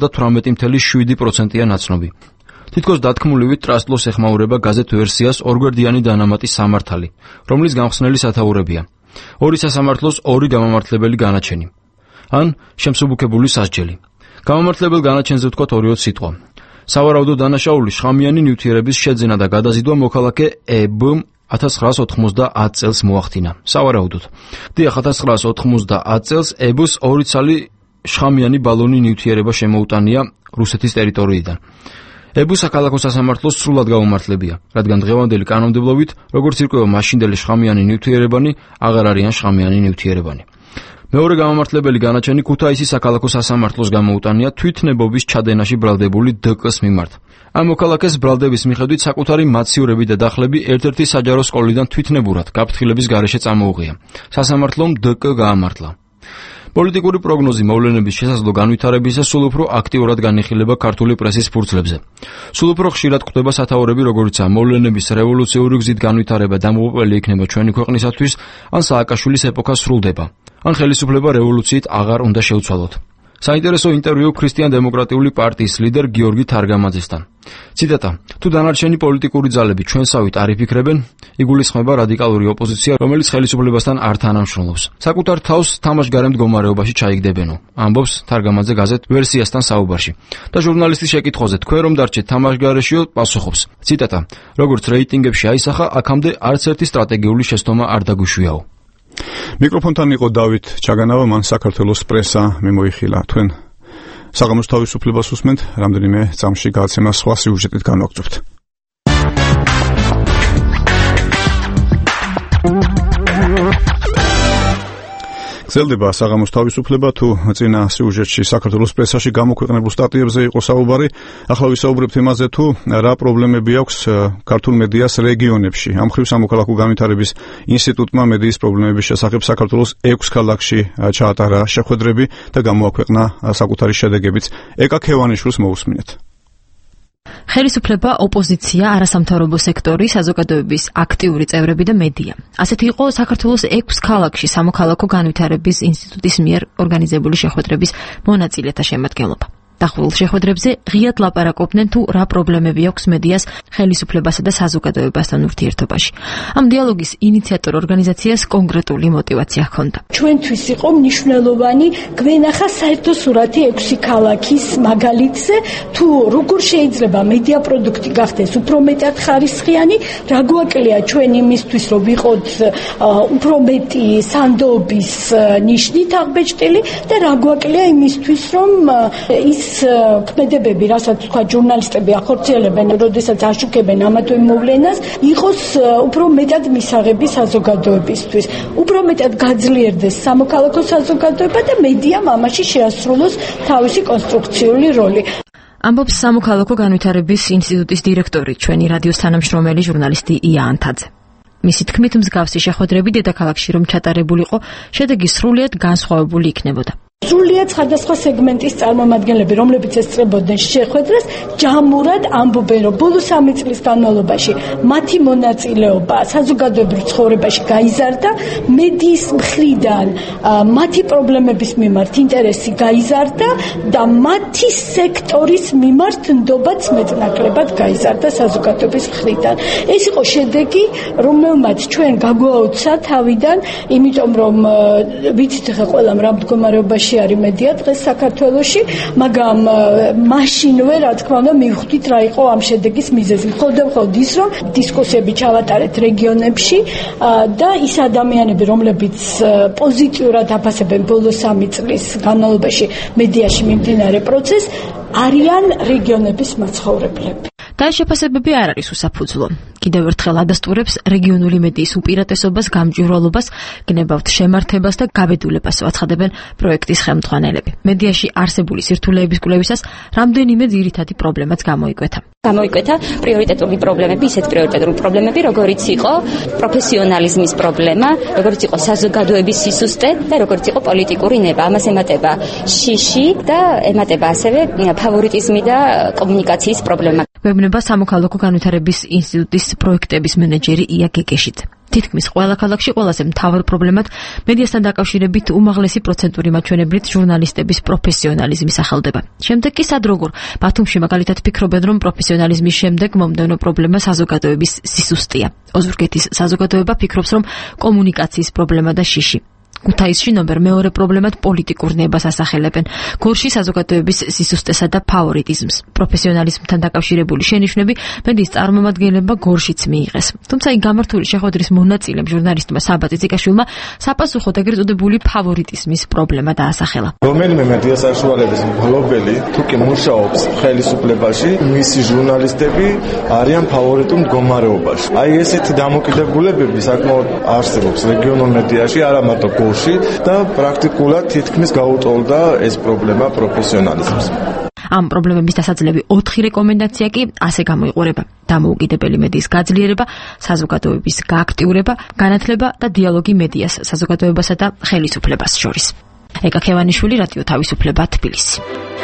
98.7%-ია ნაცნობი. თითქოს დათქმულივით Trust-Law-ს ეხმაურება გაზეთ ვერსიას ორგვერდიანი დანამატის სამართალი, რომლის გამხსნელი სათაურებია. ორი სასამართლოს ორი გამამართლებელი განაჩენი. ან შემსუბუქებული სასჯელი. გამამართლებელ განაჩენზე ვთქვათ 20 სიტყვა. სავარაუდო დანაშაული შხამიანი ნივთიერების შეძენა და გადაზიდვა მოქალაქე ებ-მ 1990 წელს მოახდინა. სავარაუდოდ. დიახ, 1990 წელს ებ-ს 2 ცალი შხამიანი ბალონი ნივთიერება შემოუტანია რუსეთის ტერიტორიიდან. ებ-ს საქალაქო სასამართლოს სრულად გაუმართლებია, რადგან დღევანდელი კანონმდებლობით, როგორც ირკვევა მაშინდელი შხამიანი ნივთიერებანი, აღარ არიან შხამიანი ნივთიერებანი. მეორე გამამართლებელი განაჩენი ქუთაისის საქალაქო სასამართლოს გამოუტანია თვითნებობის ჩადენაში ბრალდებული დკ-ს მიმართ. ამ მოქალაქეს ბრალდების მიხედვით საკუთარი მაცივრები და დახლები ერთ-ერთი საჯარო სკოლიდან თვითნებურად გაფრთხილების გარეშე წამოუღია. სასამართლომ დკ გაამართლა. პოლიტიკური პროგნოზი მოვლენების შესაძლო განვითარებისა სულ უფრო აქტიურად განიხილება ქართული პრესის ფურცლებზე. სულ უფრო ხშირად გვხვდება სათაურები, როგორიცაა მოვლენების რევოლუციური გზით განვითარება დამღუპველი იქნება ჩვენი ქვეყნისათვის, ან სააკაშვილის ეპოქა სრულდება, ან ხელისუფლება რევოლუციით აღარ უნდა შევცვალოთ. საინტერესო ინტერვიუ ქრისტიან-დემოკრატიული პარტიის ლიდერ გიორგი თარგამაძესთან. ციტატა: თუ დანარჩენი პოლიტიკური ძალები ჩვენსავით არ იფიქრებენ, იგულისხმება რადიკალური ოპოზიცია, რომელიც ხელისუფლებასთან არ თანამშრომლობს. საკუთარ თავს თამაშგარე მდგომარეობაში ჩაიგდებენო, ამბობს თარგამაძე გაზეთ ვერსიასთან საუბარში. და ჟურნალისტის შეკითხვაზე თქვენ რომ დარჩეთ თამაშგარეშიო, პასუხობს. ციტატა: როგორც რეიტინგებში აისახა, აქამდე არც ერთი სტრატეგიული შეცდომა არ დაგვიშვიაო. მიკროფონთან იყო დავით ჩაგანავა, მან საქართველოს პრესა მიმოიხილა. თქვენ საღამოს თავისუფლებას უსმენთ, რამდენიმე წამში გადაცემა სხვა სიუჟეტით განვაგრძობთ. გრძელდება საღამოს თავისუფლება, თუ წინა სიუჟეტში საქართველოს პრესაში გამოქვეყნებულ სტატიებზე იყო საუბარი, ახლა ვისაუბრებთ იმაზე, თუ რა პრობლემები აქვს ქართულ მედიას რეგიონებში. ამ მხრივ სამოქალაქო განვითარების ინსტიტუტმა მედიის პრობლემების შესახებ საქართველოს 6 ქალაქში ჩაატარა შეხვედრები და გამოაქვეყნა საკუთარი შედეგებიც. ეკა ქევანიშვილს მოусმინეთ. ხელისუფლება, ოპოზიცია, არასამთავრობო სექტორი, საზოგადოების აქტიური წევრები და მედია. ასეთი იყო საქართველოს 6 ქალაქში სამოქალაქო განვითარების ინსტიტუტის მიერ ორგანიზებული შეხვედრების მონაწილეთა შემადგენლობა. დახურულ შეხვედრებზე ღიად ლაპარაკობდნენ თუ რა პრობლემები აქვს მედიას ხელისუფლებასა და საზოგადოებასთან ურთიერთობაში. ამ დიალოგის ინიციატორ ორგანიზაციას კონკრეტული мотиваცია ჰქონდა. ჩვენთვის იყო მნიშვნელოვანი გვენახა საერთო სურათი 6 ქალაქის მაგალითზე, თუ როგორ შეიძლება მედია პროდუქტი გახდეს უფრო მეტად ხარისხიანი, რა გვაკლია ჩვენ იმისთვის, რომ ვიყოთ უფრო მეტი სანდობის ნიშნით აღბეჭდილი და რა გვაკლია იმისთვის, რომ ის ქმედებები, რასაც თქვა ჟურნალისტები ახორციელებენ, როდესაც აშუქებენ ამა თუ იმ მოვლენას, იყოს უფრო მეტად მისაღები საზოგადოებისთვის, უფრო მეტად გაძლიერდეს სამოქალაქო საზოგადოება და მედიამ ამაში შეასრულოს თავისი კონსტრუქციული როლი. ამბობს სამოქალაქო განვითარების ინსტიტუტის დირექტორი, ჩვენი რადიოს თანამშრომელი ჟურნალისტი ია ანთაძე. მისი თქმით, მსგავსი შეხვედრები დედაქალაქში რომ ჩატარებულიყო, შედეგი სრულიად განსხვავებული იქნებოდა. სრულიად სხვადასხვა სეგმენტის წარმომადგენლები, რომლებიც ესწრებოდნენ შეხვედრას, ჯამურად ამბობენ, რომ ბოლო 3 წლის განმავლობაში მათი მონაწილეობა საზოგადოებრივ ცხოვრებაში გაიზარდა, მედიის მხრიდან მათი პრობლემების მიმართ ინტერესი გაიზარდა და მათი სექტორის მიმართ ნდობაც მეტნაკლებად გაიზარდა საზოგადოების მხრიდან. ეს იყო შედეგი, რომელმაც ჩვენ გაგვაოცა თავიდან, იმიტომ რომ ვიცით ხა ყველამ რა მდგომარეობაში არის მედია დღეს საქართველოში, მაგრამ მაშინვე რა თქმა უნდა მივხვდით რა იყო ამ შედეგის მიზეზი. მხოლოდ ის რომ დისკუსიები ჩავატარეთ რეგიონებში და ის ადამიანები, რომლებიც პოზიტიურად აფასებენ ბოლო 3 წლის განმავლობაში მედიაში მიმდინარე პროცესს, არიან რეგიონების მაცხოვრებლები. და შეფასებები არ არის უსაფუძვლო. კიდევ ერთხელ ადასტურებს რეგიონული მედიის უპირატესობას, გამჭვირვალობას, გნებავთ შემართებას და გაბედულებას ვაცხადებენ პროექტის ხელმძღვანელები. მედიაში არსებული სირთულეების კვლევისას რამდენიმე ძირითადი პრობლემაც გამოიკვეთა. გამოიკვეთა პრიორიტეტული პრობლემები, ისეთ პრიორიტეტული პრობლემები, როგორიც იყო პროფესიონალიზმის პრობლემა, როგორიც იყო საზოგადოების სისუსტე და როგორიც იყო პოლიტიკური ნება. ამას ემატება შიში და ემატება ასევე ფავორიტიზმი და კომუნიკაციის პრობლემა. გვეუბნება სამოქალაქო განვითარების ინსტიტუტის პროექტების მენეჯერი ია გეკეშიძე. თითქმის ყველა ქალაქში ყველაზე მთავარ პრობლემად მედიასთან დაკავშირებით უმაღლესი პროცენტური მაჩვენებლით ჟურნალისტების პროფესიონალიზმი სახელდება. შემდეგ კი სად როგორ ბათუმში მაგალითად ფიქრობენ, რომ პროფესიონალიზმის შემდეგ მომდევნო პრობლემა საზოგადოების სისუსტეა. ოზურგეთის საზოგადოება ფიქრობს, რომ კომუნიკაციის პრობლემა და შიში. ქუთაისში ნომერ მეორე პრობლემად პოლიტიკურ ნებას ასახელებენ. გორში საზოგადოების სისუსტესა და ფავორიტიზმს. პროფესიონალიზმთან დაკავშირებული შენიშვნები მედიის წარმომადგენლებმა გორშიც მიიღეს. თუმცა იმ გამართული შეხვედრის მონაწილემ ჟურნალისტმა საბა წიწიკაშვილმა საპასუხოდ ეგრეთ წოდებული ფავორიტიზმის პრობლემა დაასახელა. რომელიმე მედია საშუალების მფლობელი თუ კი მუშაობს ხელისუფლებაში, მისი ჟურნალისტები არიან ფავორიტულ მდგომარეობაში. აი ესეთი დამოკიდებულებები საკმაოდ არსებობს რეგიონულ მედიაში, არა მარტო და პრაქტიკულად თითქმის გაუტოლდა ეს პრობლემა პროფესიონალიზმს. ამ პრობლემების დასაძლევი 4 რეკომენდაცია კი ასე გამოიყურება: დამოუკიდებელი მედიის გაძლიერება, საზოგადოების გააქტიურება, განათლება და დიალოგი მედიას, საზოგადოებასა და ხელისუფლებას შორის. ეკა ქევანიშვილი, რადიო თავისუფლება, თბილისი.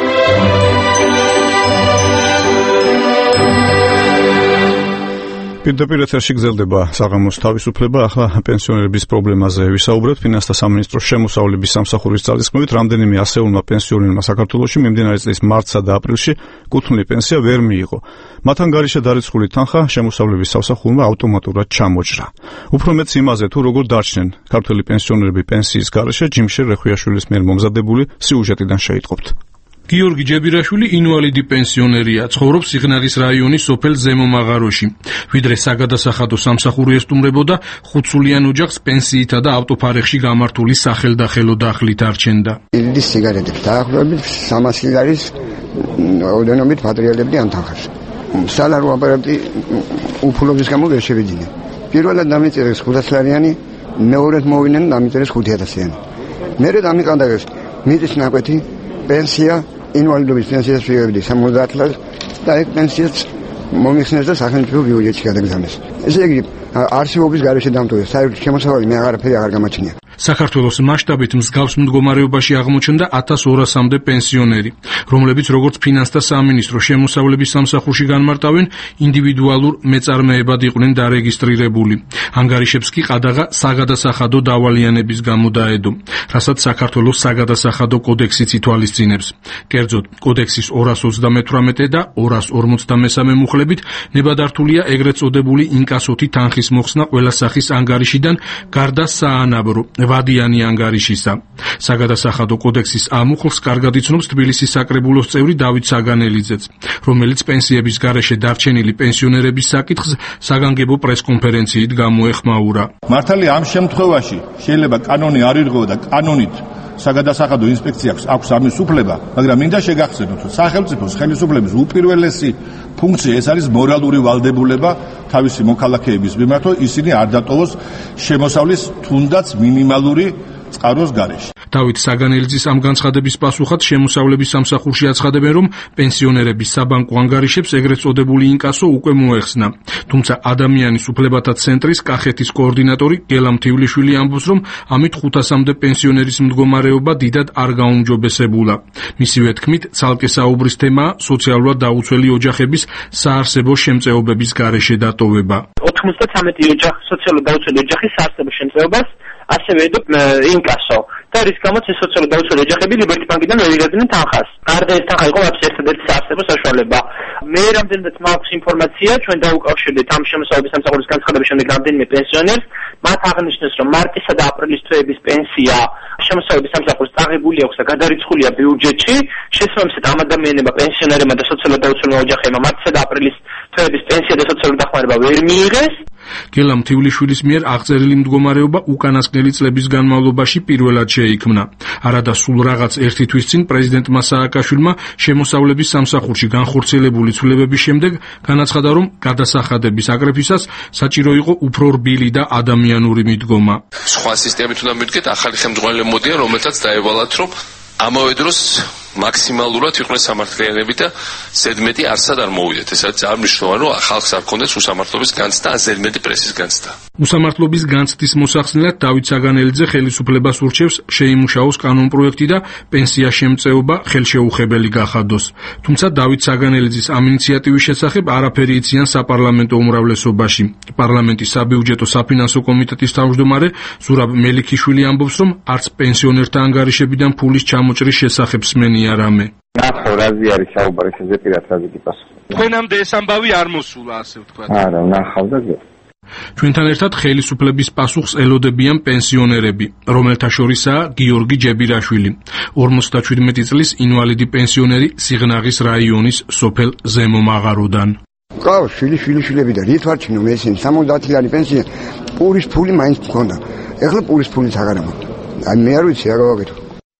პირდაპირ ეთერში გრძელდება საღამოს თავისუფლება. ახლა პენსიონერების პრობლემაზე ვისაუბრებთ. ფინანსთა სამინისტროს შემოსავლების სამსახურის ძალისხმევით რამდენიმე ასეულმა პენსიონერმა საქართველოში მიმდინარე წლის მარტსა და აპრილში კუთვნილი პენსია ვერ მიიღო. მათ ანგარიშზე დარიცხული თანხა შემოსავლების სამსახურმა ავტომატურად ჩამოჭრა. უფრო მეტს იმაზე, თუ როგორ დარჩნენ ქართველი პენსიონერები პენსიის გარეშე, ჯიმშერ რეხვიაშვილის მიერ მომზადებული სიუჟეტიდან შეიტყობთ. გიორგი ჯებირაშვილი ინვალიდი პენსიონერია, ცხოვრობს სიღნაღის რაიონის სოფელ ზემომაღაროში. ვიდრე საგადასახადო სამსახური ესტუმრებოდა, 5 სულიან ოჯახს პენსიითა და ავტოფარეხში გამართული სახელდახელო დახლით არჩენდა. ილის სიგარეტებს დაახლოებით 300 ლარის ოდენობით პატრიოლებდი ამ თანხას. სალარო აპარატი უფლობის გამო ვერ შევიძინე. პირველად დამიწერეს 500 ლარიანი, მეორედ მოვინენ დამიწერეს 5000-იანი. მერე დამიყანდაგეს მიწის ნაკვეთი, პენსია, ინვალიდობის პენსიას ვიღებდი 70 ლარს და ეგ პენსიაც მომიხსნეს და სახელმწიფო ბიუჯეტში გადაგზავნეს. ესე იგი, არსებობის გარეშე დამტოვეს. საერთოდ შემოსავალი მე აღარაფერი აღარ გამაჩნია. საქართველოს მასშტაბით მსგავს მდგომარეობაში აღმოჩნდა 1200-მდე პენსიონერი, რომლებიც როგორც ფინანსთა სამინისტრო შემოსავლების სამსახურში განმარტავენ, ინდივიდუალურ მეწარმეებად იყვნენ დარეგისტრირებული. ანგარიშებს კი ყადაღა საგადასახადო დავალიანების გამო დაედო, რასაც საქართველოს საგადასახადო კოდექსიც ითვალისწინებს. კერძოდ, კოდექსის 238 და 253 მუხლებით ნებადართულია ეგრეთ წოდებული ინკასოთი თანხის მოხსნა ყველა სახის ანგარიშიდან გარდა საანაბრო ვადიანი ანგარიშისა. საგადასახადო კოდექსის ამ მუხლს კარგად იცნობს თბილისის საკრებულოს წევრი დავით საგანელიძეც, რომელიც პენსიების გარეშე დარჩენილი პენსიონერების საკითხს საგანგებო პრესკონფერენციით გამოეხმაურა. მართალია ამ შემთხვევაში შეიძლება კანონი არ ირღვევა და კანონით საგადასახადო ინსპექციას აქვს ამის უფლება, მაგრამ მინდა შეგახსენოთ, რომ სახელმწიფოს ხელისუფლების უპირველესი ფუნქცია ეს არის მორალური ვალდებულება თავისი მოქალაქეების მიმართ, ისინი არ დატოვოს შემოსავლის თუნდაც მინიმალური წყაროს გარეშე. დავით საგანელიძის ამ განცხადების პასუხად შემოსავლების სამსახურში აცხადებენ, რომ პენსიონერების საბანკო ანგარიშებს ეგრეთ წოდებული ინკასო უკვე მოეხსნა. თუმცა ადამიანის უფლებათა ცენტრის კახეთის კოორდინატორი გელა მთივლიშვილი ამბობს, რომ ამით 500-მდე პენსიონერის მდგომარეობა დიდად არ გაუმჯობესებულა. მისივე თქმით, ცალკე საუბრის თემაა სოციალურად დაუცველი ოჯახების საარსებო შემწეობების გარეშე დატოვება. 93 სოციალურად დაუცველი ოჯახის საარსებო შემწეობას ასევე ინკასო. და რის გამოც ეს სოციალურად დაუცველი ოჯახები ლიბერტი ბანკიდან ვერ იღებდნენ თანხას. გარდა ეს თანხა იყო მათთვის ერთადერთი საარსებო საშუალება. მე რამდენადაც მაქვს ინფორმაცია, ჩვენ დაუკავშირდით ამ შემოსავლების სამსახურის განცხადების შემდეგ რამდენიმე პენსიონერს, მათ აღნიშნეს, რომ მარტისა და აპრილის თვეების პენსია შემოსავლების სამსახურს წაღებული აქვს და გადარიცხულია ბიუჯეტში. შესაბამისად ამ ადამიანებმა პენსიონერებმა და სოციალურად დაუცველმა ოჯახებმა მარტისა და აპრილის თვეების პენსია და სოციალური დახმარება ვერ მიიღეს. გელა მთივლიშვილის მიერ აღწერილი მდგომარეობა უკანასკნელი წლების განმავლობაში პირველად შეიქმნა. არადა სულ რაღაც ერთი თვის წინ პრეზიდენტმა სააკაშვილმა შემოსავლების სამსახურში განხორციელებული ცვლილებების შემდეგ განაცხადა, რომ გადასახადების აკრეფისას საჭირო იყო უფრო რბილი და ადამიანური მიდგომა. სხვა სისტემით უნდა მივდგეთ, ახალი ხელმძღვანელი მოდიან, რომელთაც დაევალათ, რომ ამავე დროს მაქსიმალურად იყვნენ სამართლიანები და ზედმეტი არსად არ მოვიდეთ. ეს არის ძალიან მნიშვნელოვანი, რომ ხალხს არ ქონდეს უსამართლობის განცდა, ზედმეტი პრესის განცდა. უსამართლობის განცდის მოსახსნელად დავით საგანელიძე ხელისუფლებას ურჩევს შეიმუშაოს კანონპროექტი და პენსია შემწეობა ხელშეუხებელი გახადოს. თუმცა დავით საგანელიძის ამ ინიციატივის შესახებ არაფერი იციან საპარლამენტო უმრავლესობაში. პარლამენტის საბიუჯეტო საფინანსო კომიტეტის თავმჯდომარე ზურაბ მელიქიშვილი ამბობს, რომ არც პენსიონერთა ანგარიშებიდან ფულის ჩამოჭრის შესახებ სმენია რამე. ნახო რაზი არის საუბარი, ესე პირად რაზი გიპასუხო. თქვენამდე ეს ამბავი არ მოსულა, ასე ვთქვათ. არა, ნახავ და გე. ჩვენთან ერთად ხელისუფლების პასუხს ელოდებიან პენსიონერები, რომელთა შორისაა გიორგი ჯებირაშვილი, 57 წლის ინვალიდი პენსიონერი სიღნაღის რაიონის სოფელ ზემო მაღაროდან. ყავს შვილები და რით ვარჩინო მე ისინი 70-იანი პენსია, პურის ფული მაინც მქონდა. ეხლა პურის ფულიც აღარ მაქვს. აი მე არ ვიცი რა გავაკეთო.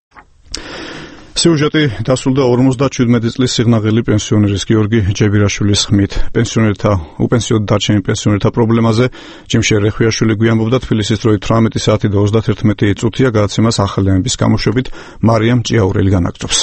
სიუჟეტი დასრულდა 57 წლის სიღნაღელი პენსიონერის გიორგი ჯებირაშვილის ხმით. პენსიონერთა უპენსიოდ დარჩენილ პენსიონერთა პრობლემაზე ჯიმშე რეხვიაშვილი გვიამბობდა თბილისის დროით 18 საათი და 31 წუთია გადაცემას ახალი ამბის გამოშვებით მარიამ ჭიაურელი განაგრძობს.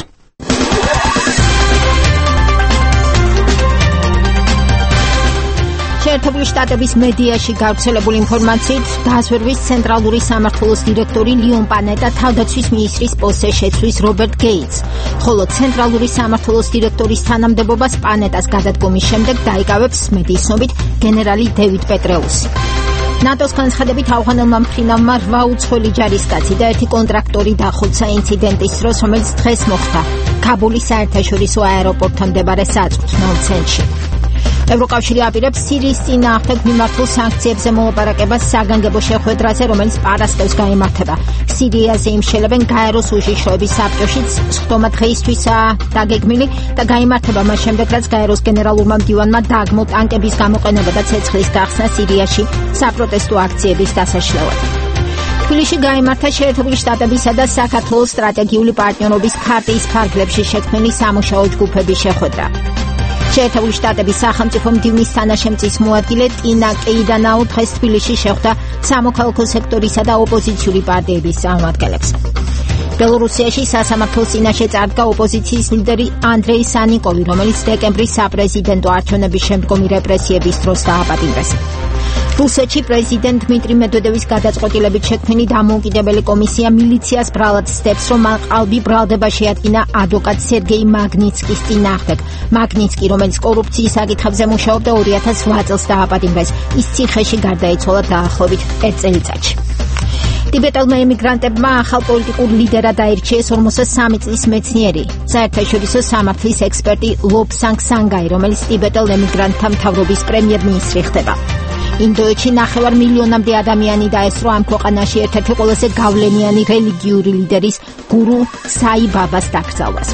შეერთებული შტატების მედიაში გავრცელებული ინფორმაციით დაზვერვის ცენტრალური სამმართველოს დირექტორი ლიონ პანეტა თავდაცვის მინისტრის პოსტზე შეცვლის რობერტ გეიტს, ხოლო ცენტრალური სამმართველოს დირექტორის თანამდებობას პანეტას გადადგომის შემდეგ დაიკავებს მედიის ცნობით გენერალი დევიდ პეტრეუსი. ნატოს განცხადებით ავღანელმა მფრინავმა 8 უცხოელი ჯარისკაცი და 1 კონტრაქტორი დახოცა ინციდენტის დროს, რომელიც დღეს მოხდა კაბულის საერთაშორისო აეროპორტთან მდებარე საწვრთნელ ცენტრში. ევროკავშირი აპირებს სირიის წინააღმდეგ მიმართულ სანქციებზე მოლაპარაკებას საგანგებო შეხვედრაზე, რომელიც პარასკევს გაიმართება. სირიაზე იმშელებენ გაეროს უშიშროების საბჭოშიც სხდომა დღეისთვისაა დაგეგმილი და გაიმართება მას შემდეგ, რაც გაეროს გენერალურმა მდივანმა დააგმო ტანკების გამოყენება და ცეცხლის გახსნა სირიაში საპროტესტო აქციების დასაშლელად. თბილისში გაიმართა შეერთებული შტატებისა და საქართველოს სტრატეგიული პარტნიორობის ქარტიის ფარგლებში შექმნილი სამუშაო ჯგუფების შეხვედრა. შეერთებული შტატების სახელმწიფო მდივნის თანაშემწის მოადგილე ტინა კეიდანაუ დღეს თბილისში შეხვდა სამოქალაქო სექტორისა და ოპოზიციური პარტიების წარმომადგენლებს. ბელორუსიაში სასამართლოს წინაშე წარდგა ოპოზიციის ლიდერი ანდრეი სანიკოვი, რომელიც დეკემბრის საპრეზიდენტო არჩევნების შემდგომი რეპრესიების დროს დააპატიმრეს. რუსეთში პრეზიდენტ დმიტრი მედვედევის გადაწყვეტილებით შექმნილი დამოუკიდებელი კომისია მილიციას ბრალად ცდებს, რომ მან ყალბი ბრალდება შეადგინა ადვოკატ სერგეი მაგნიცკის წინააღმდეგ. მაგნიცკი, რომელიც კორუფციის საკითხებზე მუშაობდა 2008 წელს დააპატიმრეს, ის ციხეში გარდაიცვალა დაახლოებით 1 წელიწადში. ტიბეტელმა ემიგრანტებმა ახალ პოლიტიკურ ლიდერად აირჩიეს 43 წლის მეცნიერი, საერთაშორისო სამართლის ექსპერტი ლობსანგ სანგაი, რომელიც ტიბეტელ ემიგრანტთა მთავრობის პრემიერ-მინისტრი ხდება. ინდოეთში 9 მილიონამდე ადამიანი დაესწრო ამ ქვეყანაში ერთ-ერთი ყველაზე გავლენიანი რელიგიური ლიდერის გურუ საი ბაბას დაკრძალვას.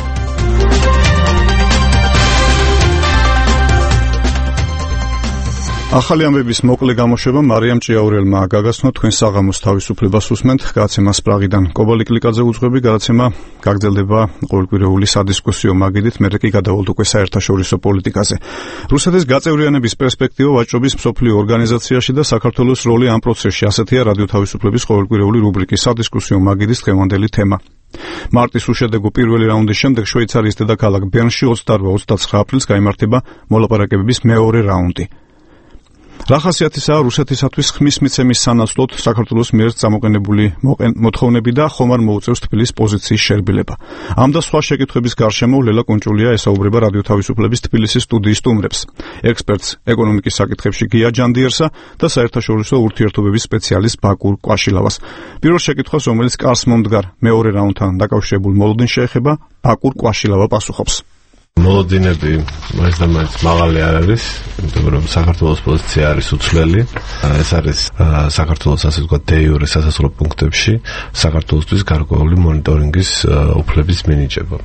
ახალი ამბების მოკლე გამოშვება მარიამ ჭიაურელმა გაგაცნო თქვენ საღამოს თავისუფლებას უსმენთ გადაცემა სპრაღიდან კობალი კლიკაძე უძღვები გადაცემა გაგრძელდება ყოველკვირეული სადისკუსიო მაგიდით მე კი გადავალთ უკვე საერთაშორისო პოლიტიკაზე რუსეთის გაწევრიანების პერსპექტივა ვაჭრობის მსოფლიო ორგანიზაციაში და საქართველოს როლი ამ პროცესში ასეთია რადიო თავისუფლების ყოველკვირეული რუბრიკის სადისკუსიო მაგიდის დღევანდელი თემა მარტის უშედეგო პირველი რაუნდის შემდეგ შვეიცარიის დედაქალაქ ბერნში 28-29 აპრილს გაიმართება მოლაპარაკებების მეორე რაუნდი რა ხასიათისაა რუსეთისათვის ხმის მიცემის სანაცვლოდ საქართველოს მიერ წამოყენებული მოთხოვნები და ხომ არ მოუწევს თბილისის პოზიციის შერბილება. ამ და სხვა შეკითხვების გარშემო ლელა კუნჭულია ესაუბრება რადიო თავისუფლების თბილისის სტუდიის სტუმრებს. ექსპერტს ეკონომიკის საკითხებში გია ჯანდიერსა და საერთაშორისო ურთიერთობების სპეციალისტ ბაკურ კვაშილავას. პირველ შეკითხვას, რომელიც კარს მომდგარ მეორე რაუნდთან დაკავშირებულ მოლოდინს შეეხება, ბაკურ კვაშილავა პასუხობს. მოლოდინები მაინც და მაინც მაღალი არ არის, იმიტომ რომ საქართველოს პოზიცია არის უცვლელი. ეს არის საქართველოს ასე ვთქვათ დე-იურე სასაზღვრო პუნქტებში საქართველოსთვის გარკვეული მონიტორინგის უფლების მინიჭება.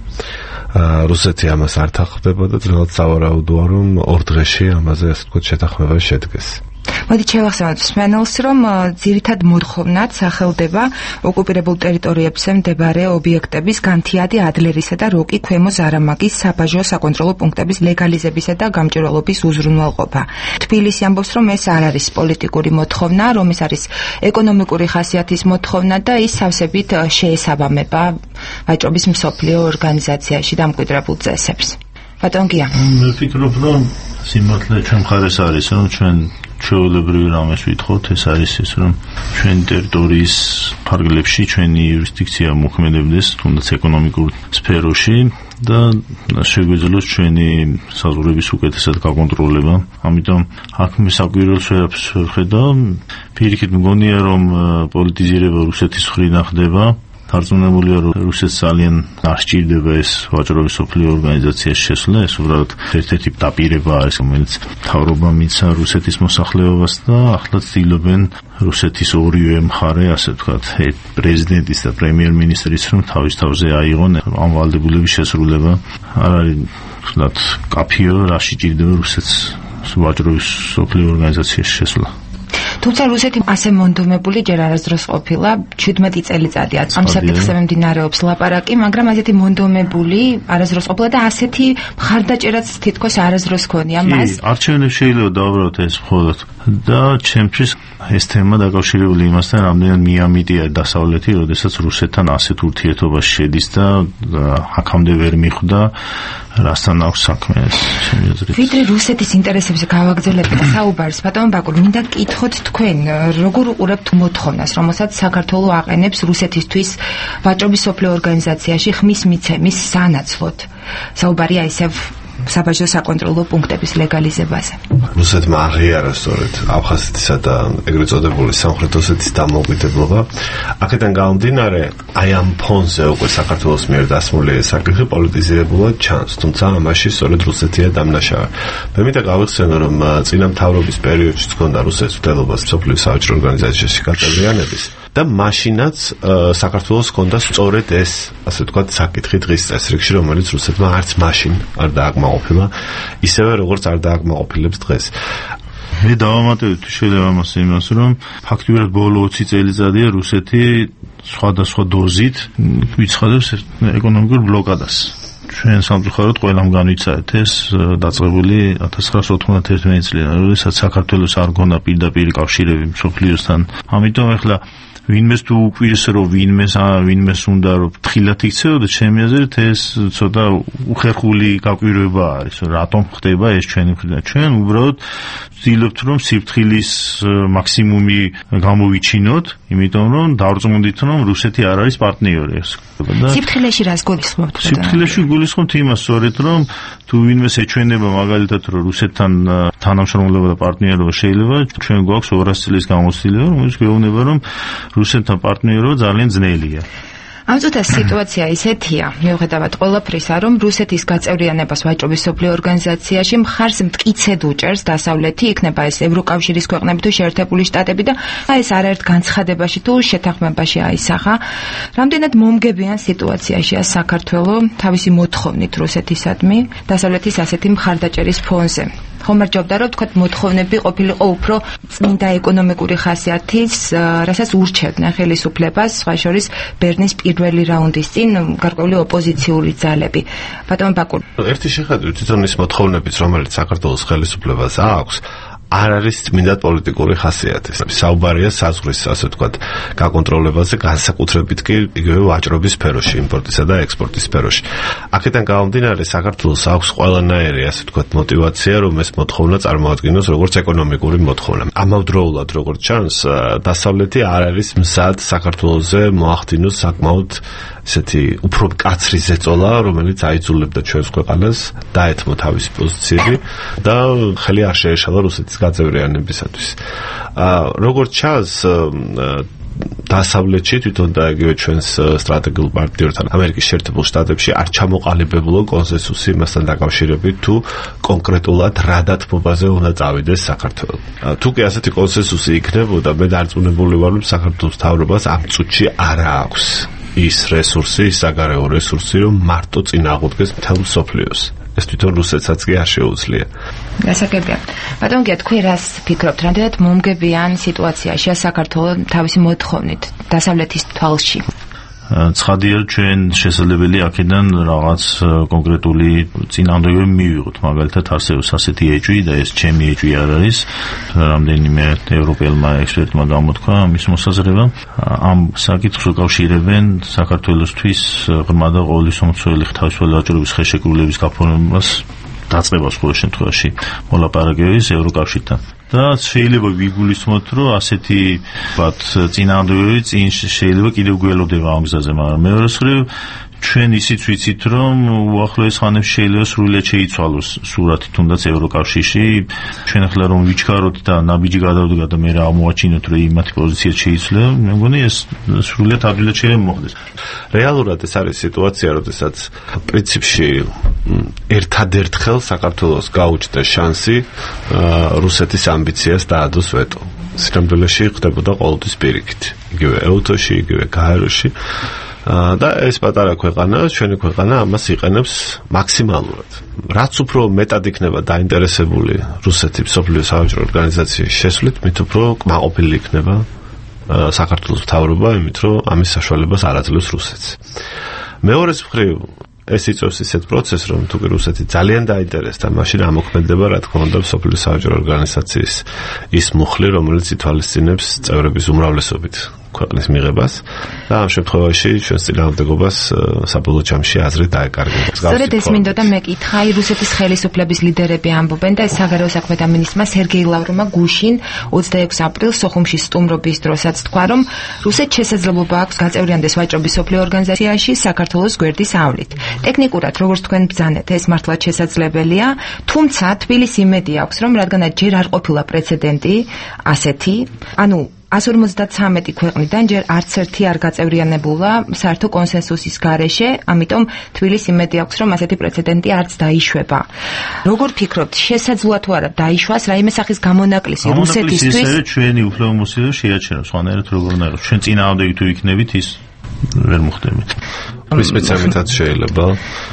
რუსეთი ამას არ თანხმდება და ძნელად სავარაუდოა რომ ორ დღეში ამაზე ასე ვთქვათ შეთანხმება შედგეს. მოდით შევახსენოთ მსმენელს, რომ ძირითად მოთხოვნად სახელდება ოკუპირებულ ტერიტორიებზე მდებარე ობიექტების განთიადი ადლერისა და როკი ქვემო ზარამაგის საბაჟო საკონტროლო პუნქტების ლეგალიზებისა და გამჭვირვალობის უზრუნველყოფა. თბილისი ამბობს, რომ ეს არ არის პოლიტიკური მოთხოვნა, რომ ეს არის ეკონომიკური ხასიათის მოთხოვნა და ის სავსებით შეესაბამება ვაჭრობის მსოფლიო ორგანიზაციაში დამკვიდრებულ წესებს. ბატონ გია. მე ვფიქრობ, რომ სიმართლე ჩვენ მხარეს არის, რომ ჩვენ ჩვეულებრივი რამეს ვითხოვთ, ეს არის ეს, რომ ჩვენი ტერიტორიის ფარგლებში ჩვენი იურისდიქცია მოქმედებდეს, თუნდაც ეკონომიკურ სფეროში და შეგვეძლოს ჩვენი საზღვრების უკეთესად გაკონტროლება. ამიტომ აქ მე საკვირველს ვერაფერს ვერ ხედავ. პირიქით მგონია, რომ პოლიტიზირება რუსეთის მხრიდან ხდება. დარწმუნებულია, რომ რუსეთს ძალიან არ სჭირდება ეს ვაჭრობის მსოფლიო ორგანიზაციაში შესვლა, ეს უბრალოდ ერთ-ერთი დაპირება არის, რომელიც მთავრობამ მიცა რუსეთის მოსახლეობას და ახლა ცდილობენ რუსეთის ორივე მხარე, ასე ვთქვათ, პრეზიდენტის და პრემიერ-მინისტრის რომ თავის თავზე აიღონ ამ ვალდებულების შესრულება. არ არის ვთქვათ, კაფეო რა სჭირდება რუსეთს ვაჭრობის მსოფლიო ორგანიზაციაში შესვლა. თუმცა რუსეთი ასე მონდომებული ჯერ არასდროს ყოფილა 17 წელიწადია ამ საკითხზე მიმდინარეობს ლაპარაკი, მაგრამ ასეთი მონდომებული არასდროს ყოფილა და ასეთი მხარდაჭერაც თითქოს არასდროს ქონია მას. არჩევნებს შეიძლება დავუბრალოთ ეს მხოლოდ და ჩემთვის ეს თემა დაკავშირებული იმასთან, რამდენად მიამიტია დასავლეთი, როდესაც რუსეთთან ასეთ ურთიერთობაში შედის და აქამდე ვერ მიხვდა რასთან აქვს საქმე ეს ჩემი აზრით. ვიდრე რუსეთის ინტერესებზე გავაგრძელებთ საუბარს, ბატონ ბაკურ, მინდა გკითხოთ თქვენ, როგორ უყურებთ მოთხოვნას, რომელსაც საქართველო აყენებს რუსეთისთვის ვაჭრობის მსოფლიო ორგანიზაციაში ხმის მიცემის სანაცვლოდ? საუბარია ისევ საბაჟო საკონტროლო პუნქტების ლეგალიზებაზე. რუსეთმა აღიარა სწორედ აფხაზეთისა და ეგრეთ წოდებული სამხრეთ ოსეთის დამოუკიდებლობა. აქედან გამომდინარე, აი ამ ფონზე უკვე საქართველოს მიერ დასმული საკითხი პოლიტიზირებულად ჩანს, თუმცა ამაში სწორედ რუსეთია დამნაშავე. მე მინდა გავიხსენო, რომ წინა მთავრობის პერიოდშიც ჰქონდა რუსეთის მდელობას მსოფლიო საავჭრო ორგანიზაციაში გაწევრიანების და მაშინაც საქართველოს ჰქონდა სწორედ ეს, ასე ვთქვათ, საკითხი დღის წესრიგში, რომელიც რუსეთმა არც მაშინ არ დააკმაყოფილა, ისევე როგორც არ დააკმაყოფილებს დღეს. მე დავამატებთ შეიძლება ამას იმას, რომ ფაქტიურად ბოლო 20 წელიწადია რუსეთი სხვადასხვა დოზით ვიცხადებს ეკონომიკურ ბლოკადას. ჩვენ სამწუხაროდ ყველამ განვიცადეთ ეს დაწყებული 1991 წლიდან, როდესაც საქართველოს არ გქონდა პირდაპირ კავშირები მსოფლიოსთან. ამიტომ ახლა ვინმეს თუ უკვირს რომ ვინმეს უნდა რომ თხილად იქცეოდა, ჩემი აზრით ეს ცოტა უხერხული გაკვირვება არის, რატომ ხდება ეს ჩვენი მხრიდან. ჩვენ უბრალოდ ვცდილობთ რომ სიფრთხილის მაქსიმუმი გამოვიჩინოთ, იმიტომ რომ დავრწმუნდით რომ რუსეთი არ არის პარტნიორი ეს. სიფრთხილეში რას გულისხმობთ? სიფრთხილეში გულისხმობთ იმას სწორედ რომ თუ ვინმეს ეჩვენება მაგალითად რომ რუსეთთან თანამშრომლობა და პარტნიორობა შეიძლება, ჩვენ გვაქვს 200 წლის გამოცდილება, რომელიც გვეუბნება რომ რუსეთთან პარტნიორობა ძალიან ძნელია. ამ წუთას სიტუაცია ისეთია, მიუხედავად ყველაფრისა, რომ რუსეთის გაწევრიანებას ვაჭრობის მსოფლიო ორგანიზაციაში მხარს მტკიცედ უჭერს დასავლეთი, იქნება ეს ევროკავშირის ქვეყნები თუ შეერთებული შტატები და ეს არაერთ განცხადებაში თუ შეთანხმებაში აისახა. რამდენად მომგებიან სიტუაციაშია საქართველო თავისი მოთხოვნით რუსეთისადმი დასავლეთის ასეთი მხარდაჭერის ფონზე? ხომარჯობდა რომ თქვა მოთხოვნები ყოფილიყო უფრო წმინდა ეკონომიკური ხასიათის, რასაც ურჩევდნენ ხელისუფლებას, სხვა შორის ბერნის პირველი რაუნდის წინ გარკვეული ოპოზიციური ძალები. ბატონო ბაკურ, ერთი შეხედვით თვითონ ის მოთხოვნებიც, რომელიც საქართველოს ხელისუფლებას აქვს, არ არის წმინდა პოლიტიკური ხასიათის. საუბარია საზღვრის, ასე ვთქვათ, გაკონტროლებაზე, განსაკუთრებით კი იგივე ვაჭრობის სფეროში, იმპორტისა და ექსპორტის სფეროში. აქედან გამომდინარე, საქართველოს აქვს ყველანაირი, ასე ვთქვათ, мотиваცია, რომ ეს მოთხოვნა წარმოადგინოს როგორც ეკონომიკური მოთხოვნა. ამავდროულად, როგორც ჩანს, დასავლეთი არ არის მზად საქართველოზე მოახდინოს საკმაოდ ესეთი უფრო მკაცრი ზეწოლა, რომელიც აიძულებდა ჩვენს ქვეყანას დაეთმო თავისი პოზიციები და ხელი არ შეეშალა რუსეთის გაწევრიანებისათვის. როგორც ჩანს, დასავლეთში თვითონ და იგივე ჩვენს სტრატეგიულ პარტნიორთან ამერიკის შეერთებულ შტატებში არ ჩამოყალიბებულა კონსენსუსი იმასთან დაკავშირებით, თუ კონკრეტულად რა დათმობაზე უნდა წავიდეს საქართველო. თუ კი ასეთი კონსენსუსი იქნებოდა, მე დარწმუნებული ვარ, რომ საქართველოს მთავრობას ამ წუთში არ აქვს ის რესურსი, საგარეო რესურსი, რომ მარტო წინააღმდეგეს მთელ მსოფლიოს. ეს თვითონ რუსეთსაც კი არ შეუძლია. გასაგებია. ბატონო, თქვენ რას ფიქრობთ, რამდენად მომგებიან სიტუაციაში საქართველოს თავისი მოთხოვნით დასავლეთის თვალში? ცხადია, ჩვენ შესაძლებელი აქედან რაღაც კონკრეტული წინააღმდეგობები მივიღოთ. მაგალითად, არსებობს ასეთი ეჭვი და ეს ჩემი ეჭვი არ არის. რამდენიმე ევროპელმა ექსპერტმა გამოთქვა ამის მოსაზრება. ამ საკითხს უკავშირებენ საქართველოსთვის ღრმა და ყოვლისმომცველი თავისუფალი ვაჭრობის ხელშეკრულების გაფორმებას დაწყებას ყოველ შემთხვევაში მოლაპარაკების ევროკავშირთან. და შეიძლება ვიგულისხმოთ, რომ ასეთი წინააღმდეგობები წინ შეიძლება კიდევ გველოდება ამ გზაზე, მაგრამ მეორე მხრივ ჩვენ ისიც ვიცით, რომ უახლოეს ხანებში შეიძლება სრულიად შეიცვალოს სურათი თუნდაც ევროკავშირში. ჩვენ ახლა რომ ვიჩქაროთ და ნაბიჯი გადავდგა და მე რა ამოვაჩინოთ, რომ იმათი პოზიციაც შეიცვლება, მე მგონი ეს სრულიად ადვილად შეიძლება მოხდეს. რეალურად ეს არის სიტუაცია, როდესაც პრინციპში ერთადერთხელ საქართველოს გაუჩნდა შანსი რუსეთის ამბიციას დაადოს ვეტო. სინამდვილეში ხდებოდა ყოველთვის პირიქით. იგივე ეუთოში, იგივე გაეროში. და ეს პატარა ქვეყანა, ჩვენი ქვეყანა ამას იყენებს მაქსიმალურად. რაც უფრო მეტად იქნება დაინტერესებული რუსეთი მსოფლიო სავაჭრო ორგანიზაციის შესვლით, მით უფრო კმაყოფილი იქნება საქართველოს მთავრობა, იმით რომ ამის საშუალებას არ აძლევს რუსეთს. მეორეს მხრივ ეს იწვევს ისეთ პროცესს, რომ თუ კი რუსეთი ძალიან დაინტერესდა, მაშინ ამოქმედება, რა თქმა უნდა, მსოფლიო სავაჭრო ორგანიზაციის ის მუხლი, რომელიც ითვალისწინებს წევრების უმრავლესობით ქვეყნის მიღებას და ამ შემთხვევაში ჩვენს წინააღმდეგობას საბოლოო ჯამში აზრი დაეკარგება. სწორედ ეს მინდოდა მეკითხა, რუსეთის ხელისუფლების ლიდერები ამბობენ და საგარეო საქმეთა მინისტრმა სერგეი ლავროვმა გუშინ 26 აპრილს სოხუმში სტუმრობის დროსაც თქვა, რომ რუსეთს შესაძლებლობა აქვს გაწევრიანდეს ვაჭრობის მსოფლიო ორგანიზაციაში საქართველოს გვერდის ავლით. ტექნიკურად, როგორც თქვენ ბრძანეთ, ეს მართლაც შესაძლებელია, თუმცა თბილისს იმედი აქვს, რომ რადგანაც ჯერ არ ყოფილა პრეცედენტი ასეთი, ანუ 153 ქვეყნიდან ჯერ არც ერთი არ გაწევრიანებულა საერთო კონსენსუსის გარეშე, ამიტომ თბილისს იმედი აქვს, რომ ასეთი პრეცედენტი არც დაიშვება. როგორ ფიქრობთ, შესაძლოა თუ არა დაიშვას რაიმე სახის გამონაკლისი რუსეთისთვის? ეს არის ჩვენი უფლებამოსილება შეაჩერებს, სხვანაირად როგორ უნდა იყოს. ჩვენ წინააღმდეგი თუ იქნებით, ის ვერ მოხდებით. ის სპეციალიტეტ შეიძლება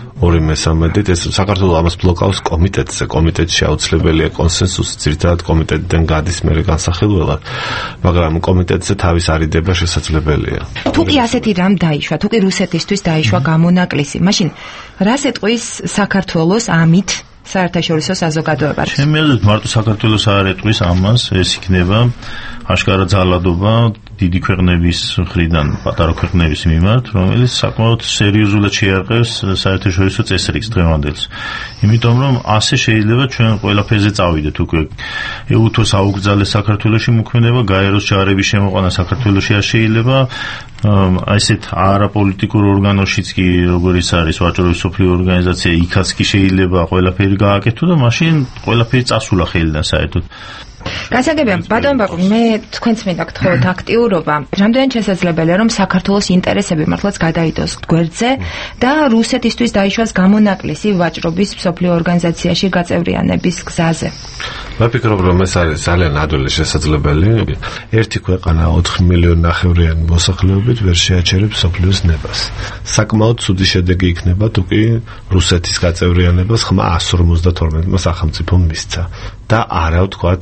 2/3 ეს საქართველოს ამას ბლოკავს კომიტეტზე. კომიტეტში აუცილებელია კონსენსუსი, ძირითადად კომიტეტიდან გადის მერე განსახილველად, მაგრამ კომიტეტზე თავის არიდება შესაძლებელია. თუ კი ასეთი რამ დაიშვა, თუ კი რუსეთისთვის დაიშვა გამონაკლისი, მაშინ რას ეტყვის საქართველოს ამით საერთაშორისო საზოგადოებას? ჩემი აზრით, მარტო საქართველოს არ ეტყვის ამას, ეს იქნება აშკარა ძალადობა დიდი ქვეყნების მხრიდან პატარა ქვეყნების მიმართ, რომელიც საკმაოდ სერიოზულად შეარყევს საერთაშორისო წესრიგს დღევანდელს. იმიტომ რომ ასე შეიძლება ჩვენ ყველაფერზე წავიდეთ უკვე. ეუთოს აუგზავნეს საქართველოში მოქმედება, გაეროს ჯარების შემოყვანა საქართველოში არ შეიძლება. ასეთ არაპოლიტიკურ ორგანოშიც კი როგორიც არის ვაჭრობის მსოფლიო ორგანიზაცია, იქაც კი შეიძლება ყველაფერი გააკეთო და მაშინ ყველაფერი წასულა ხელიდან საერთოდ. გასაგებია, ბატონ ბაკუ, მე თქვენც მინდა გთხოვოთ აქტიურობა. რამდენად შესაძლებელია, რომ საქართველოს ინტერესები მართლაც გადაიდოს გვერდზე და რუსეთისთვის დაიშვას გამონაკლისი ვაჭრობის მსოფლიო ორგანიზაციაში გაწევრიანების გზაზე. მე ვფიქრობ, რომ ეს არის ძალიან ადვილი შესაძლებელი. ერთი ქვეყანა 4 მილიონი ნახევრიანი მოსახლეობით ვერ შეაჩერებს მსოფლიოს ნებას. საკმაოდ ცუდი შედეგი იქნება, თუ კი რუსეთის გაწევრიანებას ხმა 152-მა სახელმწიფომ მისცა და არა ვთქვათ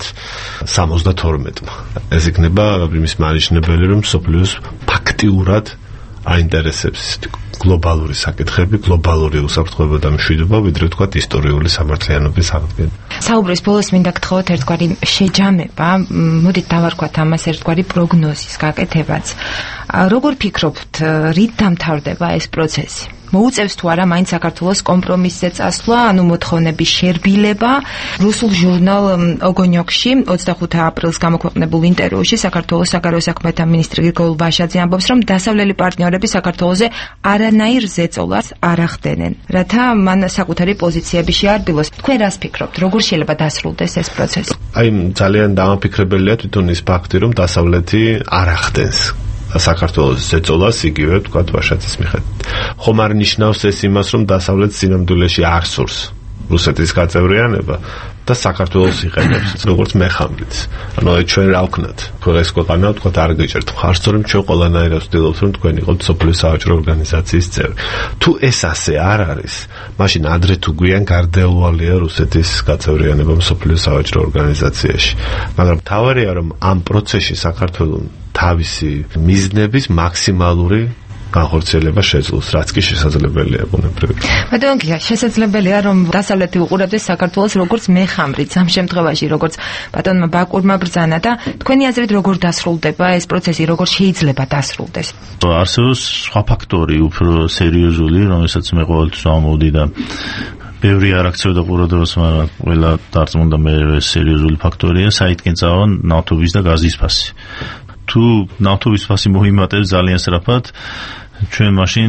72-მა. ეს იქნება იმის მანიშნებელი, რომ მსოფლიოს ფაქტიურად აინტერესებს გლობალური საკითხები, გლობალური უსაფრთხოება და მშვიდობა, ვიდრე ვთქვათ ისტორიული სამართლიანობის აღდგენა. საუბრის ბოლოს მინდა გთხოვოთ ერთგვარი შეჯამება, მოდით დავარქვათ ამას ერთგვარი პროგნოზის გაკეთებაც. როგორ ფიქრობთ, რით დამთავრდება ეს პროცესი? მოუწევს თუ არა მაინც საქართველოს კომპრომისზე წასვლა, ანუ მოთხოვნების შერბილება? რუსულ ჟურნალ ოგონიოკში 25 აპრილს გამოქვეყნებულ ინტერვიუში საქართველოს საგარეო საქმეთა მინისტრი გრიგოლ ბაშაძე ამბობს, რომ დასავლელი პარტნიორები საქართველოზე არანაირ ზეწოლას არ ახდენენ, რათა მან საკუთარი პოზიციები შეარბილოს. თქვენ რას ფიქრობთ, როგორ შეიძლება დასრულდეს ეს პროცესი? აი, ძალიან დამაფიქრებელია თვითონ ის ფაქტი, რომ დასავლეთი არ ახდენს საქართველოს ზეწოლას, იგივე ვთქვათ ბაშაძის მიხედვით. ხომ არ ნიშნავს ეს იმას, რომ დასავლეთს სინამდვილეში არ სურს რუსეთის გაწევრიანება და საქართველოს იყენებს როგორც მეხამრიც. ანუ ჩვენ რა ვქნათ? ეს ქვეყანა ვთქვათ არ გეჭერთ მხარს, თორემ ჩვენ ყველანაირად ვცდილობთ, რომ თქვენ იყოთ მსოფლიო სავაჭრო ორგანიზაციის წევრი. თუ ეს ასე არ არის, მაშინ ადრე თუ გვიან გარდაუვალია რუსეთის გაწევრიანება მსოფლიო სავაჭრო ორგანიზაციაში. მაგრამ თავარია, რომ ამ პროცესში საქართველოს თავისი მიზნების მაქსიმალური განხორციელება შეძლოს, რაც კი შესაძლებელია ბუნებრივად. ბატონ გია, შესაძლებელია რომ დასავლეთი უყურებდეს საქართველოს როგორც მეხამრიც ამ შემთხვევაში, როგორც ბატონმა ბაკურმა ბრძანა და თქვენი აზრით როგორ დასრულდება ეს პროცესი, როგორ შეიძლება დასრულდეს? არსებობს სხვა ფაქტორი, უფრო სერიოზული, რომელსაც მე ყოველთვის ვამოვდი და ბევრი არ აქცევდა ყურადღებას, მაგრამ ყველა დარწმუნდა მე სერიოზული ფაქტორია, საითკენ წავა ნავთობის და გაზის ფასი. თუ ნავთობის ფასი მოიმატებს ძალიან სწრაფად, ჩვენ მაშინ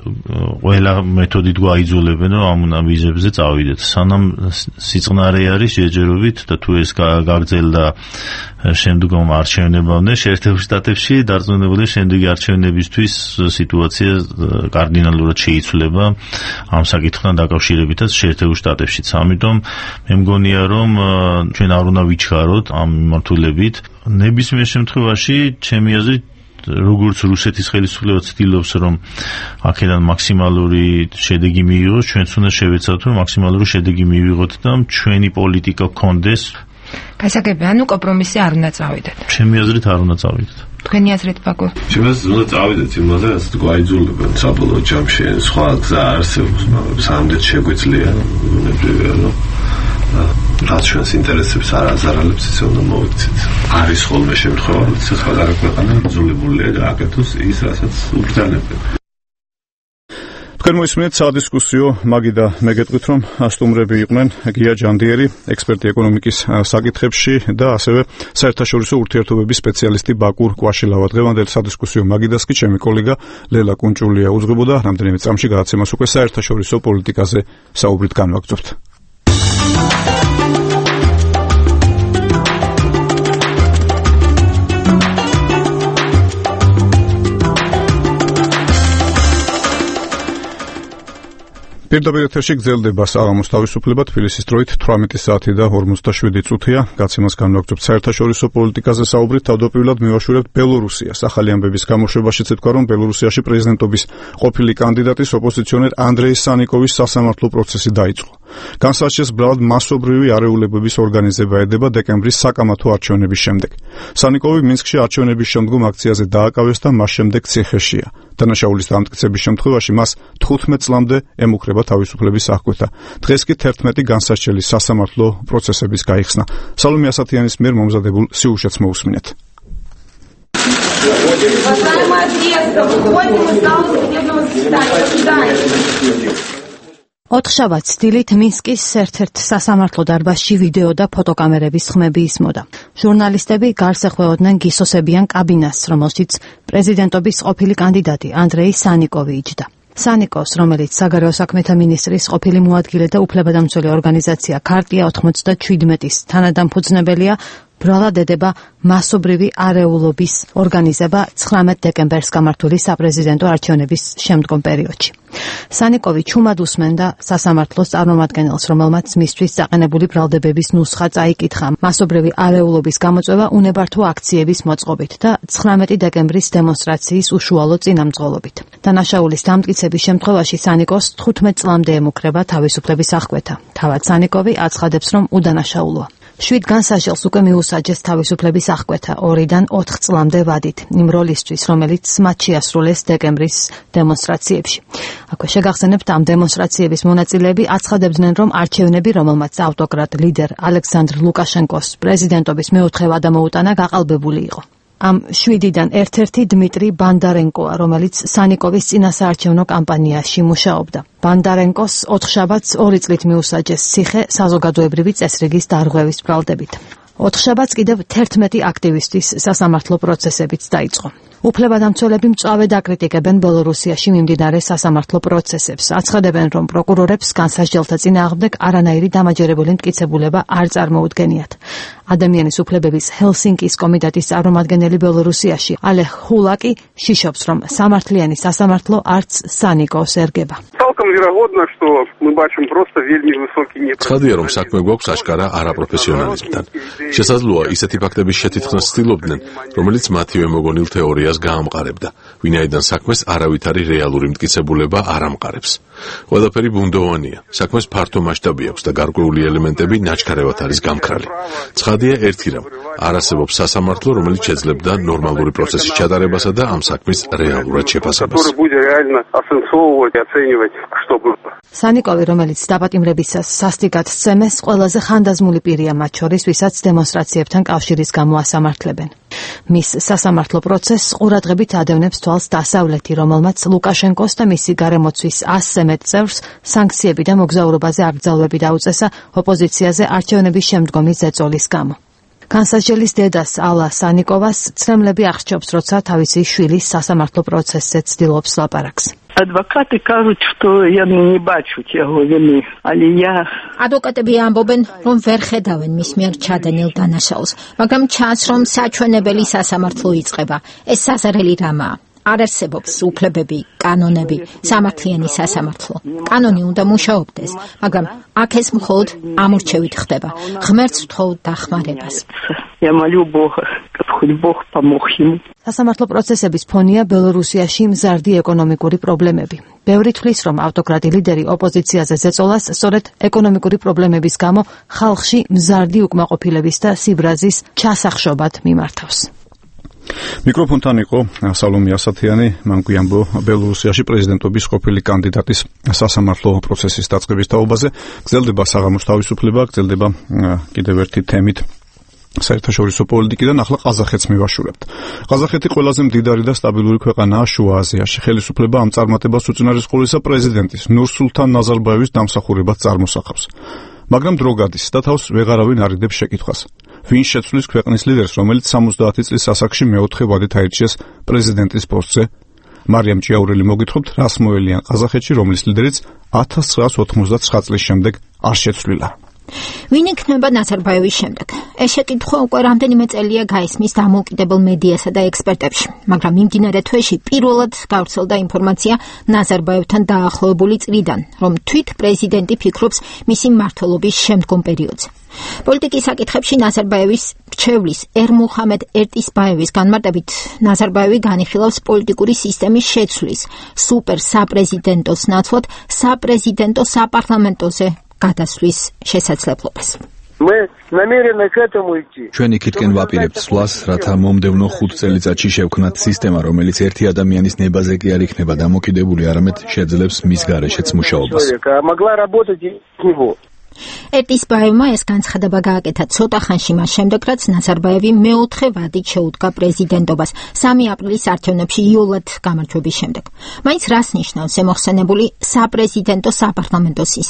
ყველა მეთოდით გვაიძულებენ, რომ ამ ვიზებზე წავიდეთ. სანამ სიწყნარე არის შეჯერობით და თუ ეს გაგრძელდა შემდგომ არჩევნებამდე, შეერთებულ შტატებში დარწმუნებული შემდეგი არჩევნებისთვის სიტუაცია კარდინალურად შეიცვლება ამ საკითხთან დაკავშირებითაც შეერთებულ შტატებშიც. ამიტომ მე მგონია, რომ ჩვენ არ უნდა ვიჩქაროთ ამ მიმართულებით. ნებისმიერ შემთხვევაში, ჩემი აზრით, როგორც რუსეთის ხელისუფლება ცდილობს, რომ აქედან მაქსიმალური შედეგი მიიღოს, ჩვენც უნდა შევეცადოთ, რომ მაქსიმალური შედეგი მივიღოთ და ჩვენი პოლიტიკა გქონდეს. გასაგებია, ანუ კომპრომისი არ უნდა წავიდეთ. ჩემი აზრით არ უნდა წავიდეთ. თქვენი აზრით, ბაკურ? ჩემი აზრით უნდა წავიდეთ იმაზე, რასაც გვაიძულებენ საბოლოო ჯამში. სხვა გზა არსებობს, მაგრამ სამდეთ შეგვიძლია ბუნებრივია, რომ რაც ჩვენს ინტერესებს არ აზარალებს, ისე უნდა მოვიქცეთ. არის ხოლმე შემთხვევა, როდესაც სხვადასხვა ქვეყანა იძულებულია გააკეთოს ის, რასაც უბრძანებენ. თქვენ მოისმენთ სადისკუსიო მაგი და მე გეტყვით, რომ სტუმრები იყვნენ გია ჯანდიერი, ექსპერტი ეკონომიკის საკითხებში და ასევე საერთაშორისო ურთიერთობების სპეციალისტი ბაკურ კვაშილავა. დღევანდელ სადისკუსიო მაგიდას კი ჩემი კოლეგა ლელა კუნჭულია უძღვებოდა. რამდენიმე წამში გადაცემას უკვე საერთაშორისო პოლიტიკაზე საუბრით განვაგრძობთ. პირდაპირ ეთერში გრძელდება საღამოს თავისუფლება, თბილისის დროით 18 საათი და 47 წუთია. გაცემას განვაგრძობთ საერთაშორისო პოლიტიკაზე საუბრით. თავდაპირველად მივაშურებთ ბელორუსიას. ახალი ამბების გამოშვებაშიც ეთქვა, რომ ბელორუსიაში პრეზიდენტობის ყოფილი კანდიდატის ოპოზიციონერ ანდრეი სანიკოვის სასამართლო პროცესი დაიწყო. განსაჩეს ბრალად მასობრივი არეულებების ორგანიზება ედება დეკემბრის საკამათო არჩევნების შემდეგ. სანიკოვი მინსკში არჩევნების შემდგომ აქციაზე დააკავეს და მას შემდეგ ციხეშია. დანაშაულის დამტკიცების შემთხვევაში მას 15 წლამდე ემუქრება თავისუფლების აღკვეთა. დღეს კი 11 განსარჩელი სასამართლო პროცესების გაიხსნა. სალომე ასათიანის მიერ მომზადებულ სიუჟეტს მოусმინეთ. ოთხშაბათს დილით მინსკის ერთ-ერთ სასამართლო დარბაზში ვიდეო და ფოტოკამერების ხმები ისმოდა. ჟურნალისტები გარს ეხვეოდნენ გისოსებიან კაბინას, რომელშიც პრეზიდენტობის ყოფილი კანდიდატი ანდრეი სანიკოვი იჯდა. სანიკოს, რომელიც საგარეო საქმეთა მინისტრის ყოფილი მოადგილე და უფლებადამცველი ორგანიზაცია ქარტია 97-ის თანადამფუძნებელია, ბრალად ედება მასობრივი არეულობის ორგანიზება 19 დეკემბერს გამართული საპრეზიდენტო არჩევნების შემდგომ პერიოდში. სანიკოვი ჩუმად უსმენდა სასამართლოს წარმომადგენელს, რომელმაც მისთვის წაყენებული ბრალდებების ნუსხა წაიკითხა მასობრივი არეულობის გამოწვევა უნებართვო აქციების მოწყობით და 19 დეკემბრის დემონსტრაციის უშუალო წინამძღოლობით. დანაშაულის დამტკიცების შემთხვევაში სანიკოს 15 წლამდე ემუქრება თავისუფლების აღკვეთა. თავად სანიკოვი აცხადებს, რომ უდანაშაულოა. 7 განსაჯელს უკვე მიუსაჯეს თავისუფლების აღკვეთა 2-დან 4 წლამდე ვადით, იმ როლისთვის, რომელიც მათ შეასრულეს დეკემბრის დემონსტრაციებში. აქვე შეგახსენებთ, ამ დემონსტრაციების მონაწილეები აცხადებდნენ, რომ არჩევნები, რომელმაც ავტოკრატ ლიდერ ალექსანდრ ლუკაშენკოს პრეზიდენტობის მეოთხე ვადა მოუტანა, გაყალბებული იყო. ამ 7-დან ერთ-ერთი დმიტრი ბანდარენკოა, რომელიც სანიკოვის წინასაარჩევნო კამპანიაში მუშაობდა. ბანდარენკოს 4 შაბათს 2 წლით მიუსაჯეს ციხე საზოგადოებრივი წესრიგის დარღვევის ბრალდებით. 4 შაბათს კიდევ 11 აქტივისტის სასამართლო პროცესებიც დაიწყო. უფლებადამცველები მწვავედ აკრიტიკებენ ბელორუსიაში მიმდინარე სასამართლო პროცესებს. აცხადებენ, რომ პროკურორებს განსაჯელთა წინააღმდეგ არანაირი დამაჯერებელი მტკიცებულება არ წარმოუდგენიათ. ადამიანის უფლებების ჰელსინკის კომიტეტის წარმომადგენელი ბელორუსიაში ალეხ ჰულაკი შიშობს, რომ სამართლიანი სასამართლო არც სანიკოს ერგება. ცხადია, რომ საქმე გვაქვს აშკარა არაპროფესიონალიზმთან. შესაძლოა ისეთი ფაქტების შეთითქმას ცდილობდნენ, რომელიც მათივე მოგონილ თეორიას გაამყარებდა, ვინაიდან საქმეს არავითარი რეალური მტკიცებულება არ ამყარებს. ყველაფერი ბუნდოვანია, საქმეს ფართო მასშტაბი აქვს და გარკვეული ელემენტები ნაჩქარევად არის გამქრალი. ცხადია ერთი რამ, არ არსებობს სასამართლო, რომელიც შეძლებდა ნორმალური პროცესის ჩატარებასა და ამ საქმის რეალურად შეფასებას. სანიკოვი, რომელიც დაპატიმრებისას სასტიკად სცემეს, ყველაზე ხანდაზმული პირია მათ შორის, ვისაც დემონსტრაციებთან კავშირის გამო ასამართლებენ. მის სასამართლო პროცესს ყურადღებით ადევნებს თვალს დასავლეთი, რომელმაც ლუკაშენკოს და მისი გარემოცვის 100-ზე მეტ წევრს სანქციები და მოგზაურობაზე აკრძალვები დაუწესა ოპოზიციაზე არჩევნების შემდგომი ზეწოლის გამო. განსაჯელის დედას ალა სანიკოვას ცრემლები აღსჯობს, როცა თავისი შვილის სასამართლო პროცესზე ცდილობს ლაპარაკს. Адвокаты кажут, что я не бачу его вины, але я... Ადვოკატები ამბობენ, რომ ვერ ხედავენ მის მიერ ჩადენილ დანაშაულს, მაგრამ ჩანს, რომ საჩვენებელი სასამართლო იწყება. ეს საზარელი რამაა. არ არსებობს უფლებები, კანონები, სამართლიანი სასამართლო. კანონი უნდა მუშაობდეს, მაგრამ აქ ეს მხოლოდ ამორჩევით ხდება. ღმერთს ვთხოვ დახმარებას. Я молю Бога, чтобы Бог помог ему. სასამართლო პროცესების ფონია ბელორუსიაში მზარდი ეკონომიკური პრობლემები. ბევრი თვლის, რომ ავტოკრატი ლიდერი ოპოზიციაზე ზეწოლას სწორედ ეკონომიკური პრობლემების გამო ხალხში მზარდი უკმაყოფილების და სიბრაზის ჩასახშობად მიმართავს. მიკროფონთან იყო სალომე ასათიანი, მან გვიამბო ბელორუსიაში პრეზიდენტობის ყოფილი კანდიდატის სასამართლო პროცესის დაწყების თაობაზე. გრძელდება საღამოს თავისუფლება, გრძელდება კიდევ ერთი თემით საერთაშორისო პოლიტიკიდან. ახლა ყაზახეთს მივაშურებთ. ყაზახეთი ყველაზე მდიდარი და სტაბილური ქვეყანაა შუა აზიაში. ხელისუფლება ამ წარმატებას უწინარესყურისა პრეზიდენტის ნურსულთან ნაზარბაევის დამსახურებას წარმოსახავს. მაგრამ დრო გადის და თავს ვეღარავინ არ იდებს შეკითხვას. ვინ შეცვლის ქვეყნის ლიდერს, რომელიც 70 წლის ასაკში მეოთხე ვადით აირჩიეს პრეზიდენტის პოსტზე? მარიამ ჭიაურელი მოგითხრობთ, რას მოელიან ყაზახეთში, რომლის ლიდერიც 1999 წლის შემდეგ არ შეცვლილა. ვინ იქნება ნაზარბაევის შემდეგ? ეს შეკითხვა უკვე რამდენიმე წელია გაისმის დამოუკიდებელ მედიასა და ექსპერტებში, მაგრამ მიმდინარე თვეში პირველად გავრცელდა ინფორმაცია ნაზარბაევთან დაახლოებული წლიდან, რომ თვით პრეზიდენტი ფიქრობს მისი მმართველობის შემდგომ პერიოდზე. პოლიტიკის საკითხებში ნაზარბაევის მრჩევლის ერმუხამედ ერტისბაევის განმარტებით, ნაზარბაევი განიხილავს პოლიტიკური სისტემის შეცვლის სუპერ საპრეზიდენტოს ნაცვლად საპრეზიდენტო საპარლამენტოზე გადასვლის შესაძლებლობას. ჩვენ იქითკენ ვაპირებთ სვლას, რათა მომდევნო 5 წელიწადში შევქმნათ სისტემა, რომელიც ერთი ადამიანის ნებაზე კი არ იქნება დამოკიდებული, არამედ შეძლებს მის გარეშეც მუშაობას. ერტისბაევმა ეს განცხადება გააკეთა ცოტა ხანში მას შემდეგ, რაც ნაზარბაევი მეოთხე ვადით შეუდგა პრეზიდენტობას 3 აპრილის არჩევნებში იოლად გამარჯვების შემდეგ. მაინც რას ნიშნავს ზემოხსენებული საპრეზიდენტო საპარლამენტო სისტემა?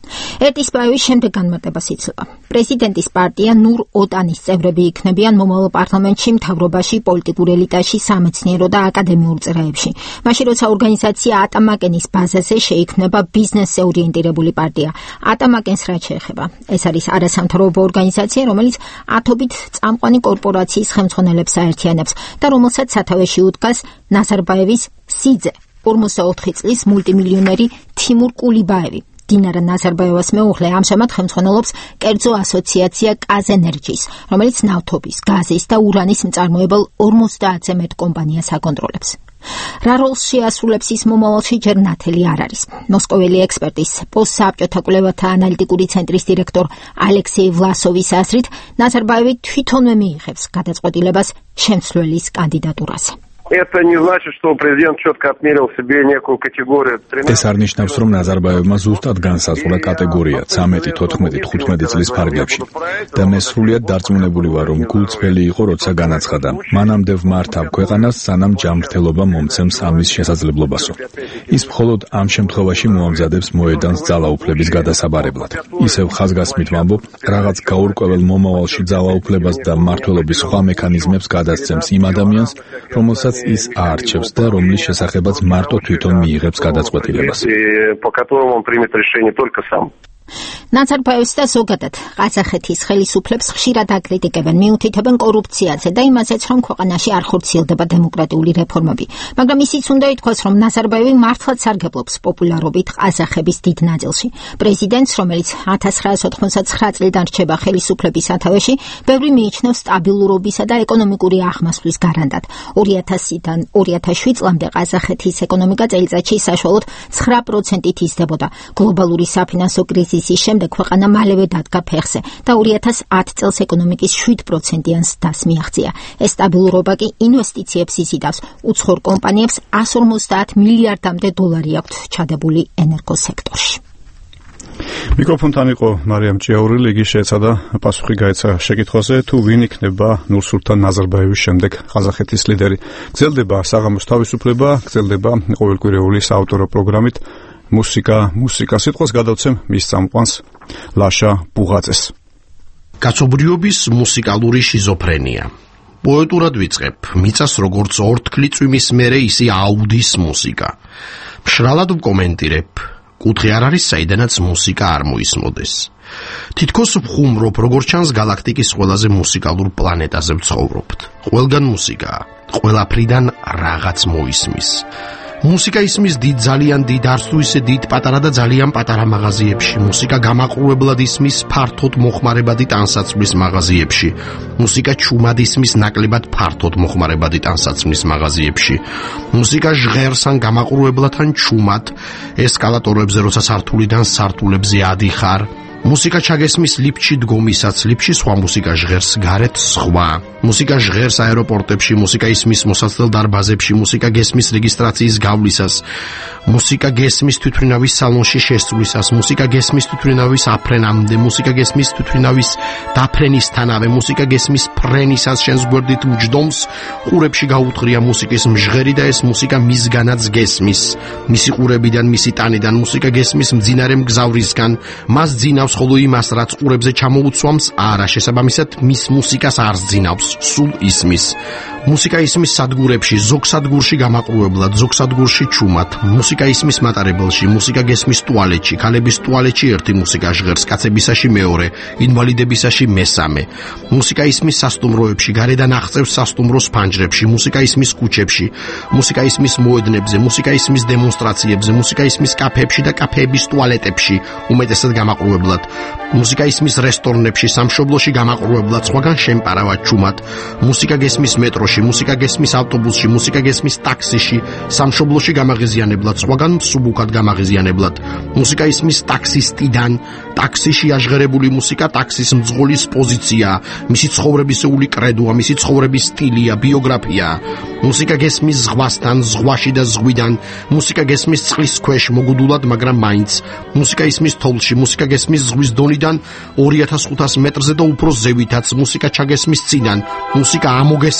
ერთის ბაევის შემდეგ განმარტებას იცლება. პრეზიდენტის პარტია ნურ ოტანის წევრები იქნებიან მომავალ პარლამენტში, მთავრობაში, პოლიტიკურ ელიტაში, სამეცნიერო და აკადემიურ წრეებში. მაშინ როცა ორგანიზაცია ატამაკენის ბაზაზე შეიქმნება ბიზნესზე ორიენტირებული პარტია. ატამაკენს რაც შეეხება, ეს არის არასამთავრობო ორგანიზაცია, რომელიც ათობით წამყვანი კორპორაციის ხელმძღვანელებს აერთიანებს და რომელსაც სათავეში უდგას ნაზარბაევის სიძე, 54 წლის მულტიმილიონერი თიმურ კულიბაევი. დინარა ნაზარბაევას მეუღლე ამჟამად ხელმძღვანელობს კერძო ასოციაცია კაზენერჯის, რომელიც ნავთობის, გაზის და ურანის მწარმოებელ 50-ზე მეტ კომპანიას აკონტროლებს. რა როლს შეასრულებს ის მომავალში ჯერ ნათელი არ არის. მოსკოველი ექსპერტის პოსტსაბჭოთა კვლევათა ანალიტიკური ცენტრის დირექტორ ალექსეი ვლასოვის აზრით, ნაზარბაევი თვითონვე მიიღებს გადაწყვეტილებას შემცვლელის კანდიდატურაზე. Это не значит, что президент четко отмерил себе некую категорию. ეს არ ნიშნავს, რომ ნაზარბაევმა ზუსტად განსაზღვრა კატეგორია 13, 14, 15 წლის ფარგლებში. და მე სრულიად დარწმუნებული ვარ, რომ გულწრფელი იყო, როცა განაცხადა: მანამდე ვმართავ ქვეყანას, სანამ ჯანმრთელობა მომცემს ამის შესაძლებლობასო. ის მხოლოდ ამ შემთხვევაში მოამზადებს მოედანს ძალაუფლების გადასაბარებლად. ისევ ხაზგასმით ვამბობ, რაღაც გაურკვეველ მომავალში ძალაუფლებას და მმართველობის სხვა მექანიზმებს გადასცემს იმ ადამიანს, რომელსაც ის აარჩევს და რომლის შესახებაც მარტო თვითონ მიიღებს გადაწყვეტილებას. По которому он примет решение только сам. ნაზარბაევს და ზოგადად ყაზახეთის ხელისუფლებს ხშირად აკრიტიკებენ, მიუთითებენ კორუფციაზე და იმაზეც, რომ ქვეყანაში არ ხორციელდება დემოკრატიული რეფორმები. მაგრამ ისიც უნდა ითქვას, რომ ნაზარბაევი მართლაც სარგებლობს პოპულარობით ყაზახების დიდ ნაწილში. პრეზიდენტს, რომელიც 1989 წლიდან რჩება ხელისუფლების სათავეში, ბევრი მიიჩნევს სტაბილურობისა და ეკონომიკური აღმასვლის გარანტად. 2000-დან 2007 წლამდე ყაზახეთის ეკონომიკა წელიწადში საშუალოდ 9%-ით იზრდებოდა. გლობალური საფინანსო კრიზისის შემდეგ ქვეყანა მალევე დადგა ფეხზე და 2010 წელს ეკონომიკის 7%-იან ზრდას მიაღწია. ეს სტაბილურობა კი ინვესტიციებს იზიდავს. უცხოურ კომპანიებს 150 მილიარდამდე დოლარი აქვთ ჩადებული ენერგოსექტორში. მიკროფონთან იყო მარიამ ჭიაურელი, იგი შეეცადა პასუხი გაეცა შეკითხვაზე, თუ ვინ იქნება ნურსულთან ნაზარბაევის შემდეგ ყაზახეთის ლიდერი. გრძელდება საღამოს თავისუფლება, გრძელდება ყოველკვირეული საავტორო პროგრამით მუსიკა სიტყვას გადავცემ მის წამყვანს ლაშა ბუღაძეს. კაცობრიობის მუსიკალური შიზოფრენია. პოეტურად ვიწყებ, მიწას როგორც ორთქლი წვიმის მერე ისე აუდის მუსიკა. მშრალად ვკომენტირებ, კუთხე არ არის საიდანაც მუსიკა არ მოისმოდეს. თითქოს ვხუმრობ, როგორც ჩანს galaktikis ყველაზე მუსიკალურ პლანეტაზე ვცხოვრობთ. ყველგან მუსიკაა, ყველაფრიდან რაღაც მოისმის. მუსიკა ისმის დიდ ძალიან დიდ არც თუ ისე დიდ პატარა და ძალიან პატარა მაღაზიებში. მუსიკა გამაყურებლად ისმის ფართოდ მოხმარებადი ტანსაცმლის მაღაზიებში. მუსიკა ჩუმად ისმის ნაკლებად ფართოდ მოხმარებადი ტანსაცმლის მაღაზიებში. მუსიკა ჟღერს ან გამაყურებლად ან ჩუმად ესკალატორებზე, როცა სართულიდან სართულებზე ადიხარ. მუსიკა ჩაგესმის ლიფტში დგომისაც, ლიფტში სხვა მუსიკა ჟღერს, გარეთ სხვა. მუსიკა ჟღერს აეროპორტებში, მუსიკა ისმის მოსაცდელ დარბაზებში, მუსიკა გესმის რეგისტრაციის გავლისას, მუსიკა გესმის თვითმფრინავის სალონში შესვლისას, მუსიკა გესმის თვითმფრინავის აფრენამდე, მუსიკა გესმის თვითმფრინავის დაფრენისთანავე, მუსიკა გესმის ფრენისას შენს გვერდით მჯდომს, ყურებში გაუთხრია მუსიკის მჟღერი და ეს მუსიკა მისგანაც გესმის, მისი ყურებიდან, მისი ტანიდან, მუსიკა გესმის მძინარე მგზავრისგან, მას ძინავს ხოლო იმას, რაც ყურებზე ჩამოუცვამს, არა, შესაბამისად მის მუსიკას არ ძინავს, სულ ისმის. მუსიკა ისმის სადგურებში, ზოგ სადგურში გამაყურებლად, ზოგ სადგურში ჩუმად. მუსიკა ისმის მატარებელში, მუსიკა გესმის ტუალეტში, ქალების ტუალეტში ერთი მუსიკა ჟღერს, კაცებისაში მეორე, ინვალიდებისაში მესამე. მუსიკა ისმის სასტუმროებში, გარედან აღწევს სასტუმროს ფანჯრებში, მუსიკა ისმის ქუჩებში, მუსიკა ისმის მოედნებზე, მუსიკა ისმის დემონსტრაციებზე, მუსიკა ისმის კაფეებში და კაფეების ტუალეტებში, უმეტესად გამაყურებლად. მუსიკა ისმის რესტორნებში, სამშობლოში გამაყურებლად, სხვაგან შემპარავად ჩუმად. მუსიკა გესმის მეტროში, მუსიკა გესმის ავტობუსში, მუსიკა გესმის ტაქსიში, სამშობლოში გამაღიზიანებლად, სხვაგან მსუბუქად გამაღიზიანებლად. მუსიკა ისმის ტაქსისტიდან, ტაქსიში აჟღერებული მუსიკა ტაქსის მძღოლის პოზიციაა, მისი ცხოვრებისეული კრედოა, მისი ცხოვრების სტილია, ბიოგრაფიაა. მუსიკა გესმის ზღვასთან, ზღვაში და ზღვიდან, მუსიკა გესმის წყლის ქვეშ მოგუდულად, მაგრამ მაინც. მუსიკა ისმის თოვლში, მუსიკა გესმის ზღვის დონიდან 2500 მეტრზე და უფრო ზევითაც, მუსიკა ჩაგესმის წინან, მუსიკა ამოგესმის მიწის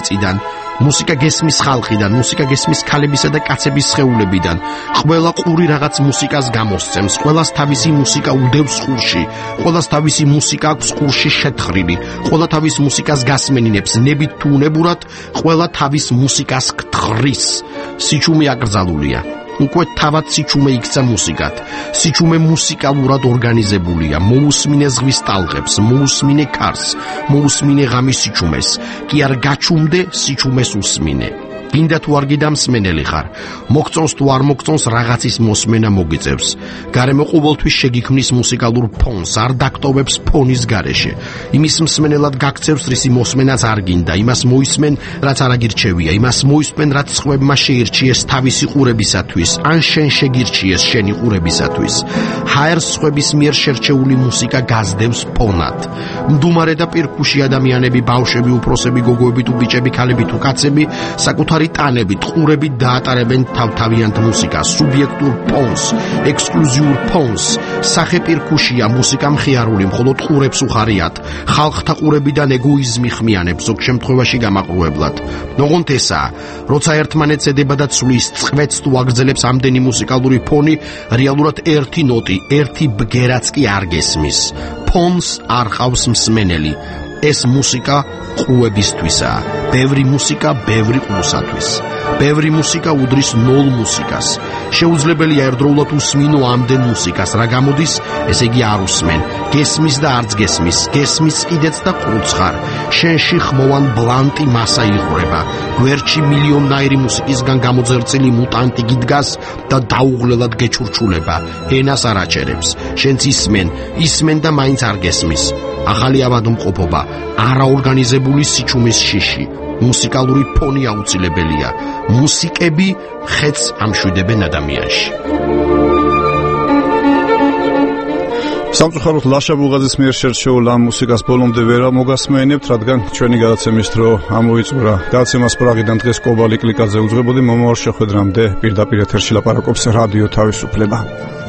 მიწიდან, მუსიკა გესმის ხალხიდან, მუსიკა გესმის ქალებისა და კაცების სხეულებიდან. ყველა ყური რაღაც მუსიკას გამოსცემს, ყველას თავისი მუსიკა უდევს ყურში, ყველას თავისი მუსიკა აქვს ყურში შეთხრილი, ყველა თავის მუსიკას გასმენინებს, ნებით თუ უნებურად, ყველა თავის მუსიკას გთხრის. სიჩუმე აკრძალულია. უკვე თავად სიჩუმე იქცა მუსიკად. სიჩუმე მუსიკალურად ორგანიზებულია. მოусმინე ზღვის ტალღებს, მოусმინე ქარს, მოусმინე ღამის სიჩუმეს. კი არ გაჩუმდე სიჩუმეს უსმინე. გინდა თუ არ გიდა მსმენელი ხარ. მოგწონს თუ არ მოგწონს რაღაცის მოსმენა მოგიწევს. გარემო ყოველთვის შეგიქმნის მუსიკალურ ფონს, არ დაკტოვებს ფონის გარეშე. იმის მსმენელად გაქცევს, რისი მოსმენაც არ გინდა. იმას მოისმენ, რაც არ აგირჩევია. იმას მოისმენ, რაც სხვებმა შეირჩიეს თავისი ყურებისათვის, ან შენ შეგირჩიეს შენი ყურებისათვის. ჰაერს სხვების მიერ შერჩეული მუსიკა გაზდევს ფონად. მდუმარე და პირქუში ადამიანები, ბავშვები, უფროსები, გოგოები თუ ბიჭები, ქალები თუ კაცები, საკუთარი ტანებით, ყურებით დაატარებენ თავთავიანთ მუსიკას, სუბიექტურ ფონს, ექსკლუზიურ ფონს. სახე პირქუშია, მუსიკა მხიარული, მხოლოდ ყურებს უხარიათ. ხალხთა ყურებიდან ეგოიზმი ხმიანებს, ზოგ შემთხვევაში გამაყრუებლად. ოღონდ ესაა, როცა ერთმანეთს ედება და ცვლის, წყვეთს თუ აგრძელებს ამდენი მუსიკალური ფონი, რეალურად ერთი ნოტი, ერთი ბგერაც კი არ გესმის. ფონს არ ყავს მსმენელი. ეს მუსიკა ყუებისთვისაა. ბევრი მუსიკა ბევრი ყუსათვის. ბევრი მუსიკა უდრის ნოლ მუსიკას. შეუძლებელია ერთდროულად უსმინო ამდენ მუსიკას, რა გამოდის, ესე იგი არ უსმენ. გესმის და არც გესმის, გესმის კიდეც და ყუცხარ. შენში ხმოვან ბლანტი მასა იღვრება. გვერდში მილიონნაირი მუსიკისგან გამოძერწილი მუტანტი გიდგას და დაუღლელად გეჩურჩულება. ენას არ აჩერებს. შენც ისმენ და მაინც არ გესმის. ახალი ავადმყოფობა, არაორგანიზებული სიჩუმის შიში. მუსიკალური ფონი აუცილებელია. მუსიკები ხეთს ამშვიდებენ ადამიანში. სამწუხაროდ ლაშა ბუღაძის მიერ შერჩეულ ამ მუსიკას ბოლომდე ვერ მოგასმენებთ, რადგან ჩვენი გადაცემის დრო ამოიწურა. გადაცემას პრაღიდან დღეს კობალი კლიკაძე უძღვებოდი, მომავალ შეხვედრამდე პირდაპირ ეთერში ლაპარაკობს რადიო თავისუფლება.